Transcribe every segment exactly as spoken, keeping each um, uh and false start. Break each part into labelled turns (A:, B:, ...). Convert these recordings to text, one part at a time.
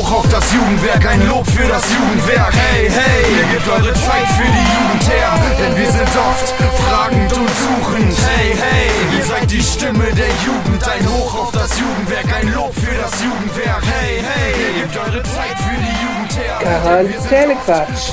A: hoch auf das Jugendwerk, ein Lob für das Jugendwerk. Hey, hey, ihr gebt eure Zeit für die Jugend her, denn wir sind oft fragend und suchend. Hey, hey, ihr seid die Stimme der Jugend, ein Hoch auf das Jugendwerk, ein Lob für das Jugendwerk. Hey, hey, ihr gebt eure Zeit für die Jugend her,
B: Quarantänequatsch.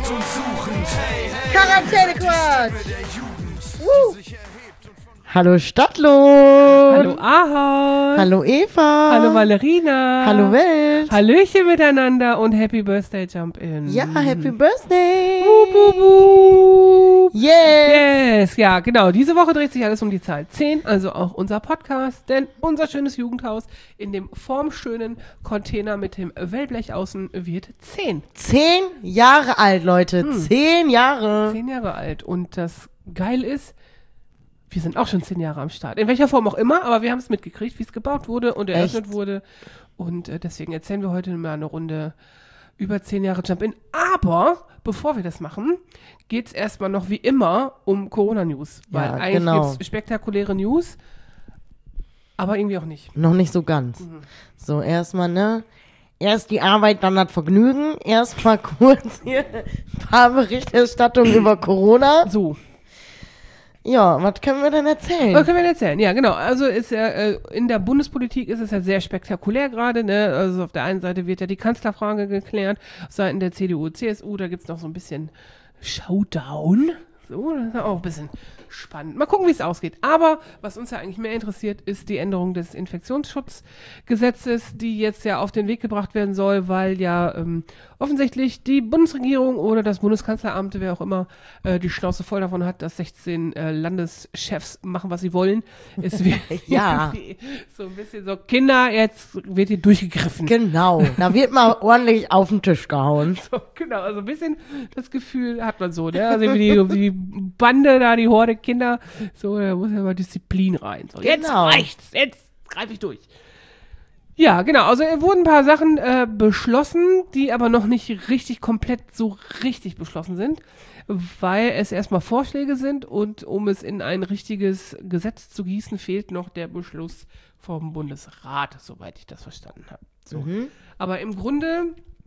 C: Quarantänequatsch.
B: Uh. Hallo Stadtlohn.
D: Hallo Ahoi.
B: Hallo Eva.
D: Hallo Valerina.
B: Hallo Welt.
D: Hallöchen miteinander und Happy Birthday Jump-In.
B: Ja, Happy Birthday.
D: Wup, wup, wup.
B: Yes.
D: Yes, ja, genau. Diese Woche dreht sich alles um die Zahl zehn, also auch unser Podcast, denn unser schönes Jugendhaus in dem formschönen Container mit dem Wellblech außen wird zehn.
B: Zehn Jahre alt, Leute.
D: Hm.
B: Zehn Jahre.
D: Zehn Jahre alt. Und das geil ist, wir sind auch schon zehn Jahre am Start. In welcher Form auch immer, aber wir haben es mitgekriegt, wie es gebaut wurde und eröffnet
B: Echt?
D: wurde. Und äh, deswegen erzählen wir heute mal eine Runde über zehn Jahre Jump-In. Aber bevor wir das machen, geht es erstmal noch wie immer um Corona-News. Weil
B: Ja,
D: eigentlich
B: genau.
D: gibt es spektakuläre News, aber irgendwie auch nicht.
B: Noch nicht so ganz.
D: Mhm.
B: So, erstmal, ne? Erst die Arbeit, dann das Vergnügen. Erstmal kurz hier ein paar Berichterstattungen über Corona.
D: So,
B: Ja, was können wir denn erzählen?
D: was können wir denn erzählen? Ja, genau. Also ist ja, äh, in der Bundespolitik ist es ja sehr spektakulär gerade, ne? Also auf der einen Seite wird ja die Kanzlerfrage geklärt, auf Seiten der C D U, C S U, da gibt's noch so ein bisschen Showdown. So, das ist ja auch ein bisschen spannend. Mal gucken, wie es ausgeht. Aber was uns ja eigentlich mehr interessiert, ist die Änderung des Infektionsschutzgesetzes, die jetzt ja auf den Weg gebracht werden soll, weil ja ähm, offensichtlich die Bundesregierung oder das Bundeskanzleramt, wer auch immer, äh, die Schnauze voll davon hat, dass sechzehn äh, Landeschefs machen, was sie wollen. Es wird
B: Ja.
D: so ein bisschen so, Kinder, jetzt wird hier durchgegriffen.
B: Genau, da wird mal ordentlich auf den Tisch gehauen.
D: So, genau, also ein bisschen das Gefühl hat man so, ne? Also wie die, die Bande da, die Horde Kinder, so, da muss ja mal Disziplin rein. So, jetzt
B: Genau.
D: reicht's, jetzt greife ich durch. Ja, genau, also es wurden ein paar Sachen äh, beschlossen, die aber noch nicht richtig komplett so richtig beschlossen sind, weil es erstmal Vorschläge sind und um es in ein richtiges Gesetz zu gießen, fehlt noch der Beschluss vom Bundesrat, soweit ich das verstanden habe. So.
B: Mhm.
D: Aber im Grunde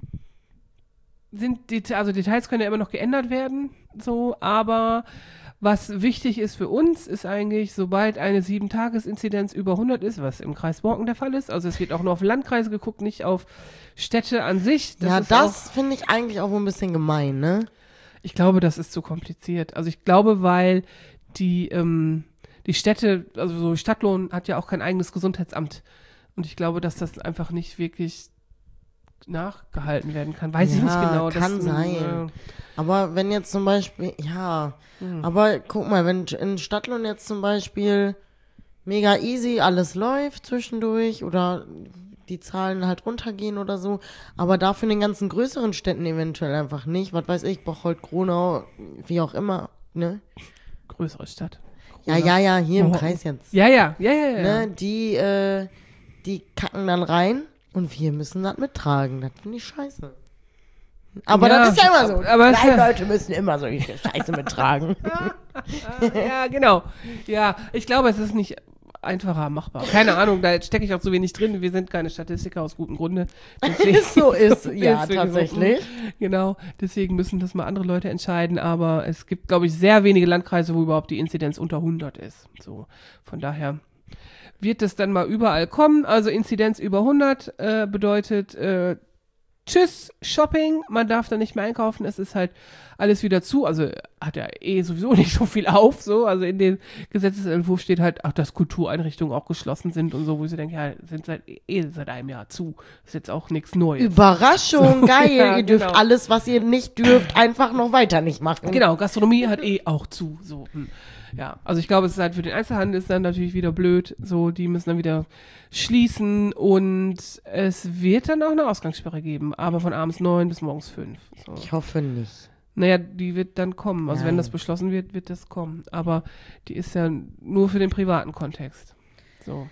D: sind die, also Details können ja immer noch geändert werden, so, aber was wichtig ist für uns, ist eigentlich, sobald eine sieben-Tages-Inzidenz über hundert ist, was im Kreis Borken der Fall ist, also es wird auch nur auf Landkreise geguckt, nicht auf Städte an sich. Das
B: ja,
D: ist
B: das finde ich eigentlich auch ein bisschen gemein, ne?
D: Ich glaube, das ist zu kompliziert. Also ich glaube, weil die, ähm, die Städte, also so Stadtlohn hat ja auch kein eigenes Gesundheitsamt. Und ich glaube, dass das einfach nicht wirklich nachgehalten werden kann. Weiß
B: Ja,
D: ich nicht genau.
B: kann
D: das,
B: sein.
D: Äh,
B: Aber wenn jetzt zum Beispiel, ja,
D: hm.
B: aber guck mal, wenn in Stadtlohn jetzt zum Beispiel mega easy alles läuft zwischendurch oder die Zahlen halt runtergehen oder so, aber dafür in den ganzen größeren Städten eventuell einfach nicht. Was weiß ich, Bocholt, Gronau, wie auch immer, ne?
D: Größere Stadt.
B: Ja, ja, ja, hier im
D: Oh.
B: Kreis jetzt.
D: Ja, ja, ja, ja, ja.
B: Ne, die, äh, die kacken dann rein und wir müssen das mittragen. Das finde ich scheiße. Aber
D: Ja,
B: das ist ja immer so.
D: aber es-
B: Kleine Leute müssen immer solche Scheiße mittragen.
D: Ja, genau. Ja, ich glaube, es ist nicht einfacher machbar. Keine Ahnung, da stecke ich auch so wenig drin. Wir sind keine Statistiker aus gutem Grunde. Deswegen-
B: so ist, ja,
D: deswegen-
B: tatsächlich.
D: Genau, deswegen müssen das mal andere Leute entscheiden, aber es gibt, glaube ich, sehr wenige Landkreise, wo überhaupt die Inzidenz unter hundert ist. So, von daher wird es dann mal überall kommen. Also Inzidenz über hundert äh, bedeutet äh, Tschüss, Shopping, man darf da nicht mehr einkaufen, es ist halt alles wieder zu, also hat ja eh sowieso nicht so viel auf, so, also in dem Gesetzesentwurf steht halt, ach, dass Kultureinrichtungen auch geschlossen sind und so, wo ich so denke, ja, sind seit, eh seit einem Jahr zu, ist jetzt auch nichts Neues.
B: Überraschung,
D: So,
B: geil.
D: ja,
B: ihr dürft
D: genau.
B: alles, was ihr nicht dürft, einfach noch weiter nicht machen.
D: Genau, Gastronomie hat eh auch zu, so, hm. Ja, also ich glaube, es ist halt für den Einzelhandel ist dann natürlich wieder blöd, so, die müssen dann wieder schließen und es wird dann auch eine Ausgangssperre geben, aber von abends neun bis morgens fünf. So.
B: Ich hoffe nicht.
D: Naja, die wird dann kommen. Also wenn
B: Nein.
D: das beschlossen wird, wird das kommen. Aber die ist ja nur für den privaten Kontext. So.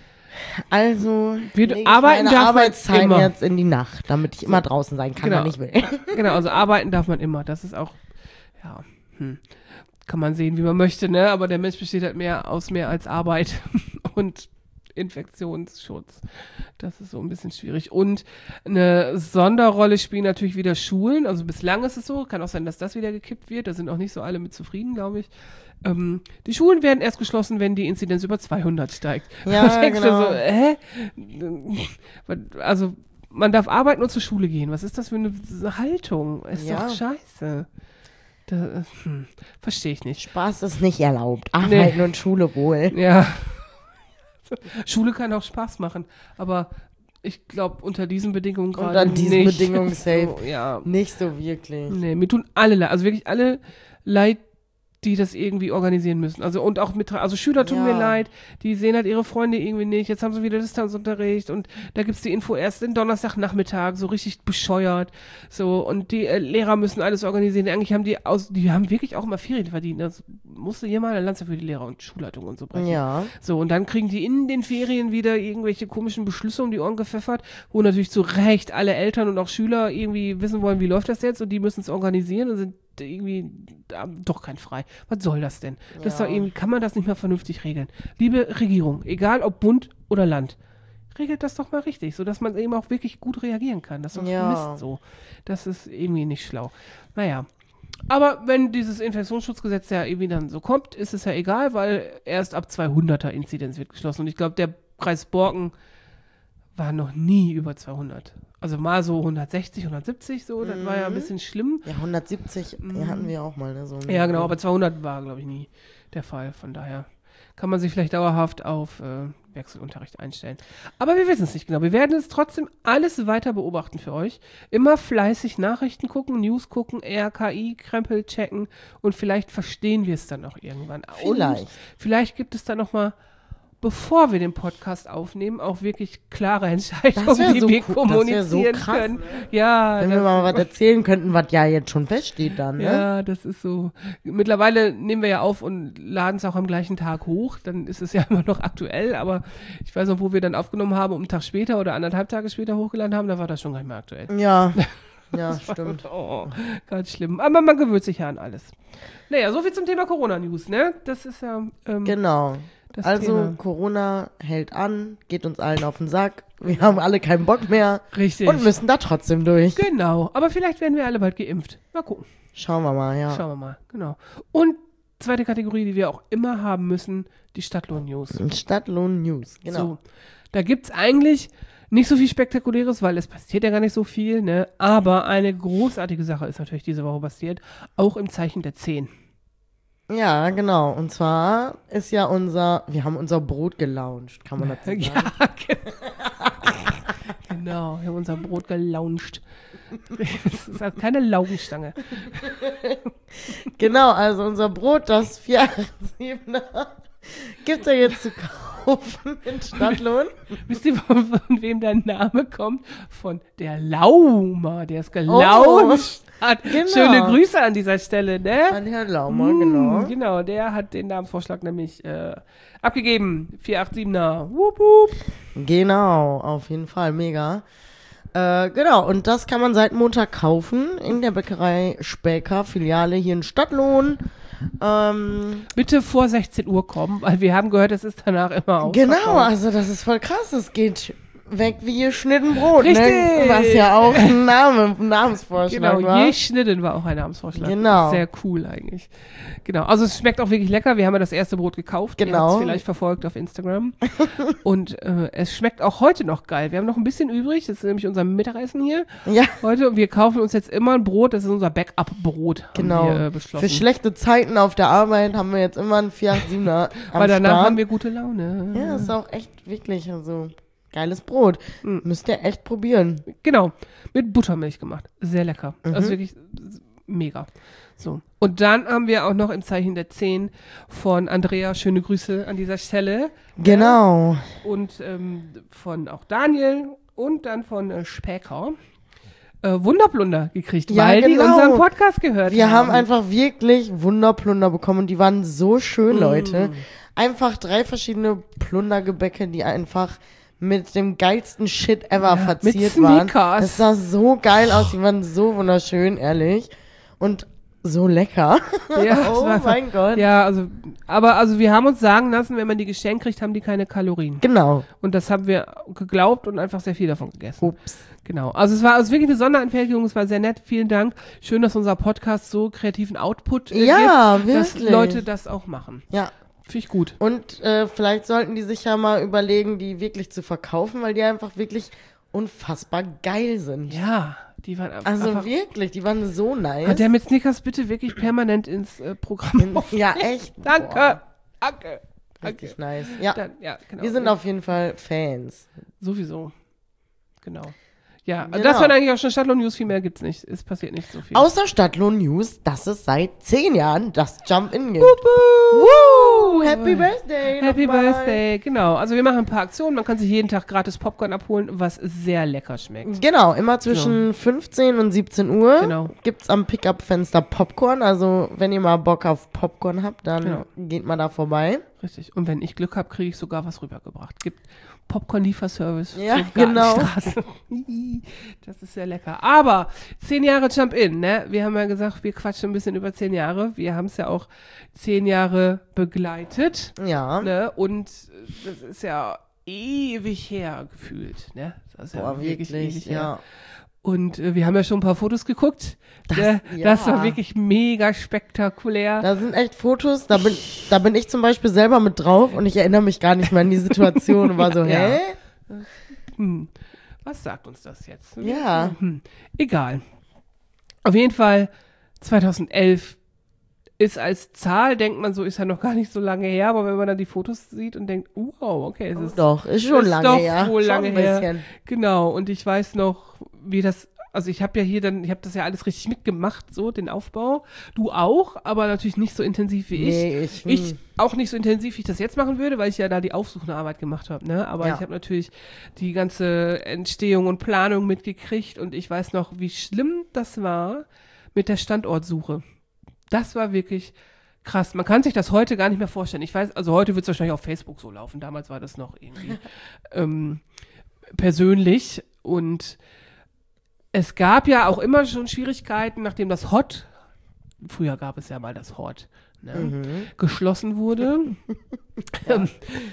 B: Also,
D: Wir
B: lege ich
D: arbeiten
B: meine
D: darf man
B: Arbeitszeit
D: immer.
B: jetzt in die Nacht, damit ich immer draußen sein kann,
D: Genau.
B: wann ich will.
D: Genau, also arbeiten darf man immer. Das ist auch, ja, hm, kann man sehen, wie man möchte, ne? Aber der Mensch besteht halt mehr aus mehr als Arbeit. Und Infektionsschutz. Das ist so ein bisschen schwierig. Und eine Sonderrolle spielen natürlich wieder Schulen. Also bislang ist es so. Kann auch sein, dass das wieder gekippt wird. Da sind auch nicht so alle mit zufrieden, glaube ich. Ähm, die Schulen werden erst geschlossen, wenn die Inzidenz über zweihundert steigt.
B: Ja,
D: da denkst
B: genau.
D: du so, hä? Also, man darf arbeiten und zur Schule gehen. Was ist das für eine Haltung? Ist
B: Ja.
D: doch scheiße. Da, hm, verstehe ich nicht.
B: Spaß ist nicht erlaubt. Arbeiten
D: Nee.
B: und Schule wohl.
D: Ja. Schule kann auch Spaß machen, aber ich glaube, unter diesen Bedingungen gerade
B: Unter diesen
D: nicht.
B: Bedingungen safe.
D: So, ja.
B: Nicht so wirklich.
D: Nee, mir tun alle leid, also wirklich alle leid, die das irgendwie organisieren müssen. Also und auch mit, also Schüler tun
B: Ja.
D: mir leid, die sehen halt ihre Freunde irgendwie nicht. Jetzt haben sie wieder Distanzunterricht und da gibt's die Info erst den Donnerstagnachmittag, so richtig bescheuert. So, und die äh, Lehrer müssen alles organisieren. Eigentlich haben die aus, die haben wirklich auch immer Ferien verdient. Das musste jemand eine Lanze für die Lehrer und Schulleitung und so brechen.
B: Ja.
D: So, und dann kriegen die in den Ferien wieder irgendwelche komischen Beschlüsse um die Ohren gepfeffert, wo natürlich zu Recht alle Eltern und auch Schüler irgendwie wissen wollen, wie läuft das jetzt, und die müssen es organisieren und sind irgendwie haben doch kein Frei. Was soll das denn? Das ist
B: Ja.
D: doch irgendwie, kann man das nicht mal vernünftig regeln? Liebe Regierung, egal ob Bund oder Land, regelt das doch mal richtig, sodass man eben auch wirklich gut reagieren kann. Das ist doch
B: Ja.
D: Mist so. Das ist irgendwie nicht schlau. Naja. Aber wenn dieses Infektionsschutzgesetz ja irgendwie dann so kommt, ist es ja egal, weil erst ab zweihunderter Inzidenz wird geschlossen. Und ich glaube, der Kreis Borken war noch nie über zweihundert. Also mal so hundertsechzig, hundertsiebzig so, das war ja ein bisschen schlimm.
B: Ja, hundertsiebzig ja, hatten wir auch mal. Ne, so
D: Ja, genau, aber zweihundert war, glaube ich, nie der Fall. Von daher kann man sich vielleicht dauerhaft auf äh, Wechselunterricht einstellen. Aber wir wissen es nicht genau. Wir werden es trotzdem alles weiter beobachten für euch. Immer fleißig Nachrichten gucken, News gucken, R K I-Krempel checken und vielleicht verstehen wir es dann auch irgendwann.
B: Vielleicht.
D: Und vielleicht gibt es dann noch mal, bevor wir den Podcast aufnehmen, auch wirklich klare Entscheidungen,
B: Das wär
D: die
B: so
D: wir
B: cool- das wär
D: kommunizieren
B: so krass,
D: können.
B: ne?
D: Ja,
B: Wenn wir
D: das-
B: mal was erzählen könnten, was ja jetzt schon feststeht dann, ne?
D: ja, das ist so. Mittlerweile nehmen wir ja auf und laden es auch am gleichen Tag hoch. Dann ist es ja immer noch aktuell. Aber ich weiß noch, wo wir dann aufgenommen haben, um einen Tag später oder anderthalb Tage später hochgeladen haben, da war das schon gar nicht mehr aktuell.
B: Ja, ja, stimmt.
D: Oh, ganz schlimm. Aber man gewöhnt sich ja an alles. Naja, soviel zum Thema Corona-News, ne? Das ist ja ähm,
B: Genau.
D: das
B: Also
D: Thema.
B: Corona hält an, geht uns allen auf den Sack. Wir haben alle keinen Bock mehr
D: Richtig.
B: und müssen da trotzdem durch.
D: Genau. Aber vielleicht werden wir alle bald geimpft. Mal gucken.
B: Schauen wir mal, ja.
D: Schauen wir mal. Genau. Und zweite Kategorie, die wir auch immer haben müssen, die Stadtlohn-News.
B: Stadtlohn News, genau.
D: So, da gibt's eigentlich nicht so viel Spektakuläres, weil es passiert ja gar nicht so viel, ne? Aber eine großartige Sache ist natürlich diese Woche passiert, auch im Zeichen der zehn.
B: Ja, genau. Und zwar ist ja unser, wir haben unser Brot gelauncht, kann man dazu sagen.
D: Ja, genau, wir haben unser Brot gelauncht. Das ist halt keine Laugenstange.
B: Genau, also unser Brot, das vier siebener, gibt es ja jetzt zu kaufen in Stadtlohn.
D: Wisst ihr, von, von wem der Name kommt? Von der Lauma, der es gelauncht hat.
B: genau.
D: Schöne Grüße an dieser Stelle, ne?
B: An Herrn Laumer,
D: Mm,
B: genau.
D: Genau, der hat den Namensvorschlag nämlich äh, abgegeben. vier acht siebener. Wup, wup.
B: Genau, auf jeden Fall, mega. Äh, genau, und das kann man seit Montag kaufen in der Bäckerei Späker, Filiale hier in Stadtlohn. Ähm,
D: Bitte vor sechzehn Uhr kommen, weil wir haben gehört, es ist danach immer ausverkauft.
B: genau, also das ist voll krass, es geht weg wie geschnitten Brot, ne?
D: Richtig.
B: Was ja auch ein Name, ein Namensvorschlag
D: Genau,
B: war.
D: je schnitten war auch ein Namensvorschlag.
B: Genau.
D: Sehr cool eigentlich. Genau, also es schmeckt auch wirklich lecker. Wir haben ja das erste Brot gekauft. Ihr
B: Genau.
D: habt es vielleicht verfolgt auf Instagram. Und äh, es schmeckt auch heute noch geil. Wir haben noch ein bisschen übrig. Das ist nämlich unser Mittagessen hier
B: Ja,
D: heute. Und wir kaufen uns jetzt immer ein Brot. Das ist unser Backup-Brot.
B: genau.
D: Haben wir, äh, beschlossen.
B: Für schlechte Zeiten auf der Arbeit haben wir jetzt immer einen vier acht siebener am
D: Weil danach
B: Start.
D: haben wir gute Laune.
B: Ja, ist auch echt wirklich, also geiles Brot.
D: Mhm.
B: Müsst ihr echt probieren.
D: Genau, mit Buttermilch gemacht. Sehr lecker.
B: Mhm.
D: Also wirklich mega. So. Und dann haben wir auch noch im Zeichen der zehn von Andrea, schöne Grüße an dieser Stelle.
B: Genau.
D: Und ähm, von auch Daniel und dann von äh, Späker äh, Wunderplunder gekriegt,
B: Ja,
D: weil die
B: genau.
D: unseren Podcast gehört
B: Wir
D: haben.
B: haben einfach wirklich Wunderplunder bekommen und die waren so schön,
D: Mm.
B: Leute. Einfach drei verschiedene Plundergebäcke, die einfach mit dem geilsten Shit ever
D: Ja,
B: verziert
D: mit
B: waren.
D: Snickers.
B: Das sah so geil aus, die waren so wunderschön, ehrlich. Und so lecker.
D: Ja, es
B: oh
D: war einfach,
B: mein Gott.
D: Ja, also, aber also wir haben uns sagen lassen, wenn man die geschenkt kriegt, haben die keine Kalorien.
B: Genau.
D: Und das haben wir geglaubt und einfach sehr viel davon gegessen.
B: Ups.
D: Genau. Also es war also wirklich eine Sondereinfertigung, es war sehr nett. Vielen Dank. Schön, dass unser Podcast so kreativen Output äh,
B: Ja,
D: gibt, dass
B: wirklich.
D: Leute das auch machen.
B: Ja.
D: Finde ich gut.
B: Und äh, vielleicht sollten die sich ja mal überlegen, die wirklich zu verkaufen, weil die einfach wirklich unfassbar geil sind.
D: Ja, die waren einfach.
B: Also
D: einfach,
B: wirklich, die waren so nice.
D: hat der mit Snickers bitte wirklich permanent ins äh, Programm.
B: Ja, echt.
D: Danke.
B: Boah,
D: Danke.
B: richtig
D: Danke.
B: nice. Ja,
D: Dann, ja, genau.
B: wir sind auf jeden Fall Fans.
D: Sowieso. Genau. Ja,
B: Genau.
D: das waren eigentlich auch schon Stadtlohn-News, viel mehr gibt's nicht. Es passiert nicht so viel.
B: Außer Stadtlohn News, dass es seit zehn Jahren das Jump-In gibt.
D: Wuhu!
B: Woo! Happy Birthday!
D: Happy
B: nochmal.
D: Birthday, genau. Also wir machen ein paar Aktionen. Man kann sich jeden Tag gratis Popcorn abholen, was sehr lecker schmeckt.
B: Genau, immer zwischen fünfzehn und siebzehn Uhr
D: Genau.
B: gibt's am Pickup-Fenster Popcorn. Also wenn ihr mal Bock auf Popcorn habt, dann
D: Genau.
B: geht mal da vorbei.
D: Richtig. Und wenn ich Glück habe, kriege ich sogar was rübergebracht. Gibt Popcorn-Lieferservice
B: Ja,
D: zur
B: genau.
D: Gartenstraße. Das ist sehr lecker. Aber zehn Jahre Jump-In, ne? Wir haben ja gesagt, wir quatschen ein bisschen über zehn Jahre. Wir haben es ja auch zehn Jahre begleitet.
B: Ja.
D: Ne? Und das ist ja ewig her gefühlt. Ne? Das ist ja
B: Boah, wirklich,
D: ewig her.
B: ja.
D: Und äh, wir haben ja schon ein paar Fotos geguckt.
B: Das-
D: ne?
B: ja.
D: Das war wirklich mega spektakulär.
B: Da sind echt Fotos, da bin, da bin ich zum Beispiel selber mit drauf und ich erinnere mich gar nicht mehr an die Situation und war so,
D: Ja.
B: hä?
D: Hm. Was sagt uns das jetzt?
B: Ja.
D: Hm. Egal. Auf jeden Fall, zweitausendelf ist als Zahl, denkt man so, ist ja noch gar nicht so lange her, aber wenn man dann die Fotos sieht und denkt, wow, okay, es ist
B: Doch, ist schon
D: ist
B: lange
D: doch
B: her.
D: wohl
B: schon
D: lange
B: ein
D: her.
B: bisschen.
D: Genau, und ich weiß noch, wie das, also ich habe ja hier dann, ich habe das ja alles richtig mitgemacht, so, den Aufbau. Du auch, aber natürlich nicht so intensiv wie ich.
B: Nee, ich,
D: Ich auch nicht so intensiv, wie ich das jetzt machen würde, weil ich ja da die aufsuchende Arbeit gemacht habe, ne? Aber
B: Ja.
D: ich habe natürlich die ganze Entstehung und Planung mitgekriegt und ich weiß noch, wie schlimm das war mit der Standortsuche. Das war wirklich krass. Man kann sich das heute gar nicht mehr vorstellen. Ich weiß, also heute wird es wahrscheinlich auf Facebook so laufen. Damals war das noch irgendwie ähm, persönlich und es gab ja auch immer schon Schwierigkeiten, nachdem das Hot, früher gab es ja mal das Hot, ne,
B: Mhm.
D: geschlossen wurde. ähm,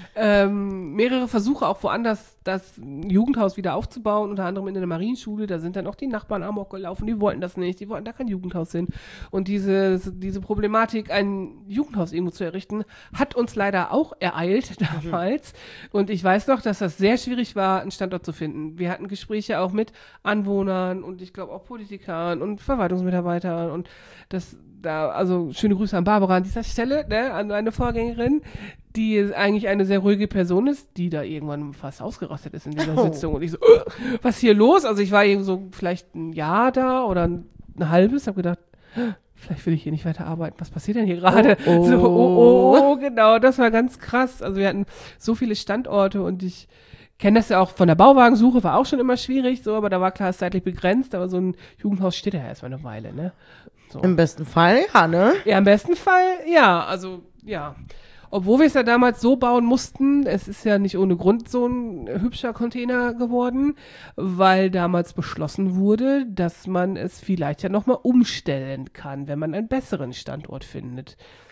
D: ähm, mehrere Versuche auch woanders das Jugendhaus wieder aufzubauen, unter anderem in der Marienschule, da sind dann auch die Nachbarn amok gelaufen, die wollten das nicht, die wollten da kein Jugendhaus hin. Und diese, diese Problematik, ein Jugendhaus irgendwo zu errichten, hat uns leider auch ereilt damals. Und ich weiß noch, dass das sehr schwierig war, einen Standort zu finden. Wir hatten Gespräche auch mit Anwohnern und ich glaube auch Politikern und Verwaltungsmitarbeitern und das da, also schöne Grüße an Barbara an dieser Stelle, ne, an meine Vorgängerin, die eigentlich eine sehr ruhige Person ist, die da irgendwann fast ausgerastet ist in dieser
B: Oh.
D: Sitzung. Und ich so, äh, was ist hier los? Also ich war eben so vielleicht ein Jahr da oder ein, ein halbes, habe gedacht, äh, vielleicht will ich hier nicht weiter arbeiten. Was passiert denn hier gerade?
B: Oh, oh.
D: So, oh, oh, genau, das war ganz krass. Also wir hatten so viele Standorte und ich kenne das ja auch von der Bauwagensuche, war auch schon immer schwierig, so, aber da war klar, es ist zeitlich begrenzt, aber so ein Jugendhaus steht ja erstmal eine Weile, ne? So.
B: Im besten Fall, ja, ne?
D: Ja, im besten Fall, ja, also, ja. Obwohl wir es ja damals so bauen mussten, es ist ja nicht ohne Grund so ein hübscher Container geworden, weil damals beschlossen wurde, dass man es vielleicht ja nochmal umstellen kann, wenn man einen besseren Standort findet.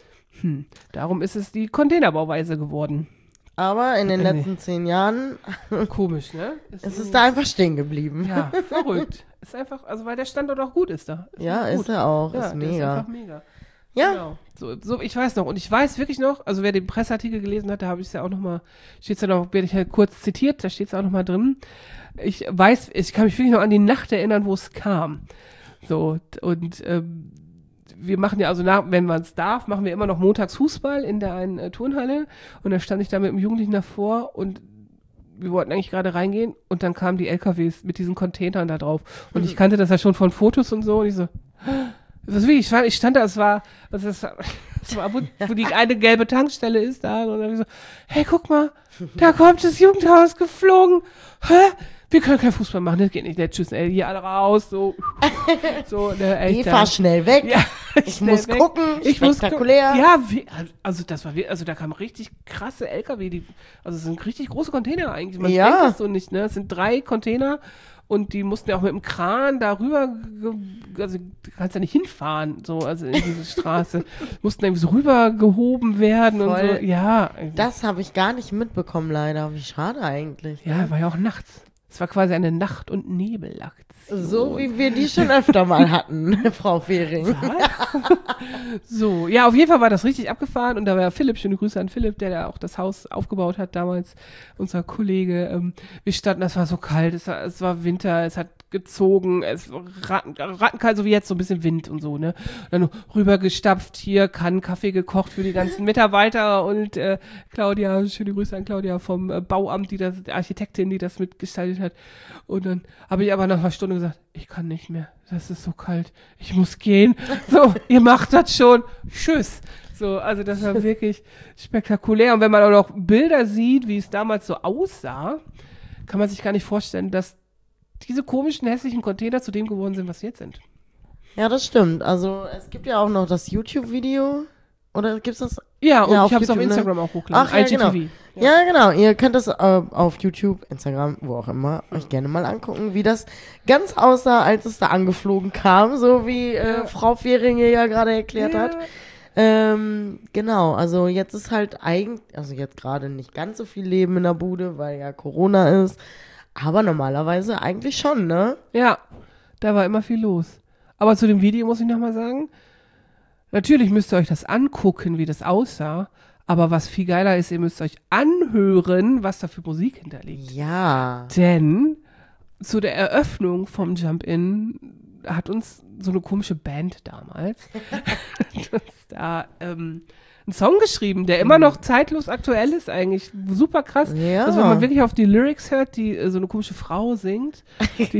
D: Hm, darum ist es die Containerbauweise geworden.
B: Aber in den
D: Äh, nee.
B: letzten zehn Jahren
D: Komisch, ne?
B: ist es da einfach stehen geblieben.
D: Ja, verrückt. Ist einfach, also weil der Standort auch gut ist da. Ist
B: Ja,
D: einfach gut.
B: ist er auch.
D: Ja,
B: ist
D: der
B: mega.
D: ist einfach mega.
B: Ja.
D: Genau. So, so, ich weiß noch. Und ich weiß wirklich noch, also wer den Presseartikel gelesen hat, da habe ich es ja auch nochmal, steht es ja noch, werde ich ja kurz zitiert, da steht es auch nochmal drin. Ich weiß, ich kann mich wirklich noch an die Nacht erinnern, wo es kam. So, und ähm, wir machen ja also, nach, wenn man es darf, machen wir immer noch montags Fußball in der einen äh, Turnhalle. Und dann stand ich da mit dem Jugendlichen davor und wir wollten eigentlich gerade reingehen und dann kamen die L K Ws mit diesen Containern da drauf. Und ich kannte das ja schon von Fotos und so und ich so, was will ich? Ich stand da, es war, also es war, es war wo, wo die eine gelbe Tankstelle ist da und dann hab ich so, hey, guck mal, da kommt das Jugendhaus geflogen. Hä? Wir können kein Fußball machen, das geht nicht. Ne, tschüss, ey, hier alle raus, so. so ne, echt,
B: Ich fahr schnell weg.
D: ja,
B: Ich
D: schnell
B: muss
D: weg.
B: gucken.
D: Ich muss gu-
B: spektakulär.
D: Ja, wie, also das war, wir- also da kamen richtig krasse L K W, die, also es sind richtig große Container eigentlich. Man
B: Ja.
D: denkt das so nicht, ne? Es sind drei Container, und die mussten ja auch mit dem Kran da rüber, ge- also du kannst ja nicht hinfahren, so, also in diese Straße, mussten irgendwie so rübergehoben werden und
B: Voll.
D: so, ja.
B: Das habe ich gar nicht mitbekommen, leider. Wie schade eigentlich.
D: Ja, war ja auch nachts. Es war quasi eine Nacht- und Nebelaktion.
B: So wie wir die schon öfter mal hatten, Frau Fehring.
D: So, ja, auf jeden Fall war das richtig abgefahren und da war ja Philipp, schöne Grüße an Philipp, der da auch das Haus aufgebaut hat damals, unser Kollege. Ähm, wir standen, es war so kalt, es war, es war Winter, es hat gezogen, es war ratten, rattenkalt, so wie jetzt, so ein bisschen Wind und so, ne. Und dann rübergestapft, hier Kannen Kaffee gekocht für die ganzen Mitarbeiter und äh, Claudia, schöne Grüße an Claudia vom äh, Bauamt, die das, die Architektin, die das mitgestaltet hat. Und dann habe ich aber nach einer Stunde gesagt, ich kann nicht mehr, das ist so kalt, ich muss gehen. So, ihr macht das schon, tschüss. So, also das war wirklich spektakulär. Und wenn man auch noch Bilder sieht, wie es damals so aussah, kann man sich gar nicht vorstellen, dass diese komischen, hässlichen Container zu dem geworden sind, was sie jetzt sind.
B: Ja, das stimmt. Also es gibt ja auch noch das YouTube-Video. Oder gibt's das?
D: Ja, und
B: Ja,
D: ich
B: auf
D: habe es auf
B: YouTube, ne?
D: Instagram auch hochgeladen.
B: Ach, ja,
D: I G T V.
B: Ja, genau. Ihr könnt das äh, auf YouTube, Instagram, wo auch immer, euch gerne mal angucken, wie das ganz aussah, als es da angeflogen kam, so wie äh,
D: Ja.
B: Frau Fehringe ja gerade erklärt
D: Ja.
B: hat. Ähm, genau, also jetzt ist halt eigentlich, also jetzt gerade nicht ganz so viel Leben in der Bude, weil ja Corona ist, aber normalerweise eigentlich schon, ne?
D: Ja, da war immer viel los. Aber zu dem Video muss ich nochmal sagen, natürlich müsst ihr euch das angucken, wie das aussah, aber was viel geiler ist, ihr müsst euch anhören, was da für Musik hinterliegt.
B: Ja.
D: Denn zu der Eröffnung vom Jump-In hat uns so eine komische Band damals hat uns da ähm, einen Song geschrieben, der immer noch zeitlos aktuell ist eigentlich. Super krass.
B: Ja.
D: Also wenn man wirklich auf die Lyrics hört, die äh, so eine komische Frau singt, die,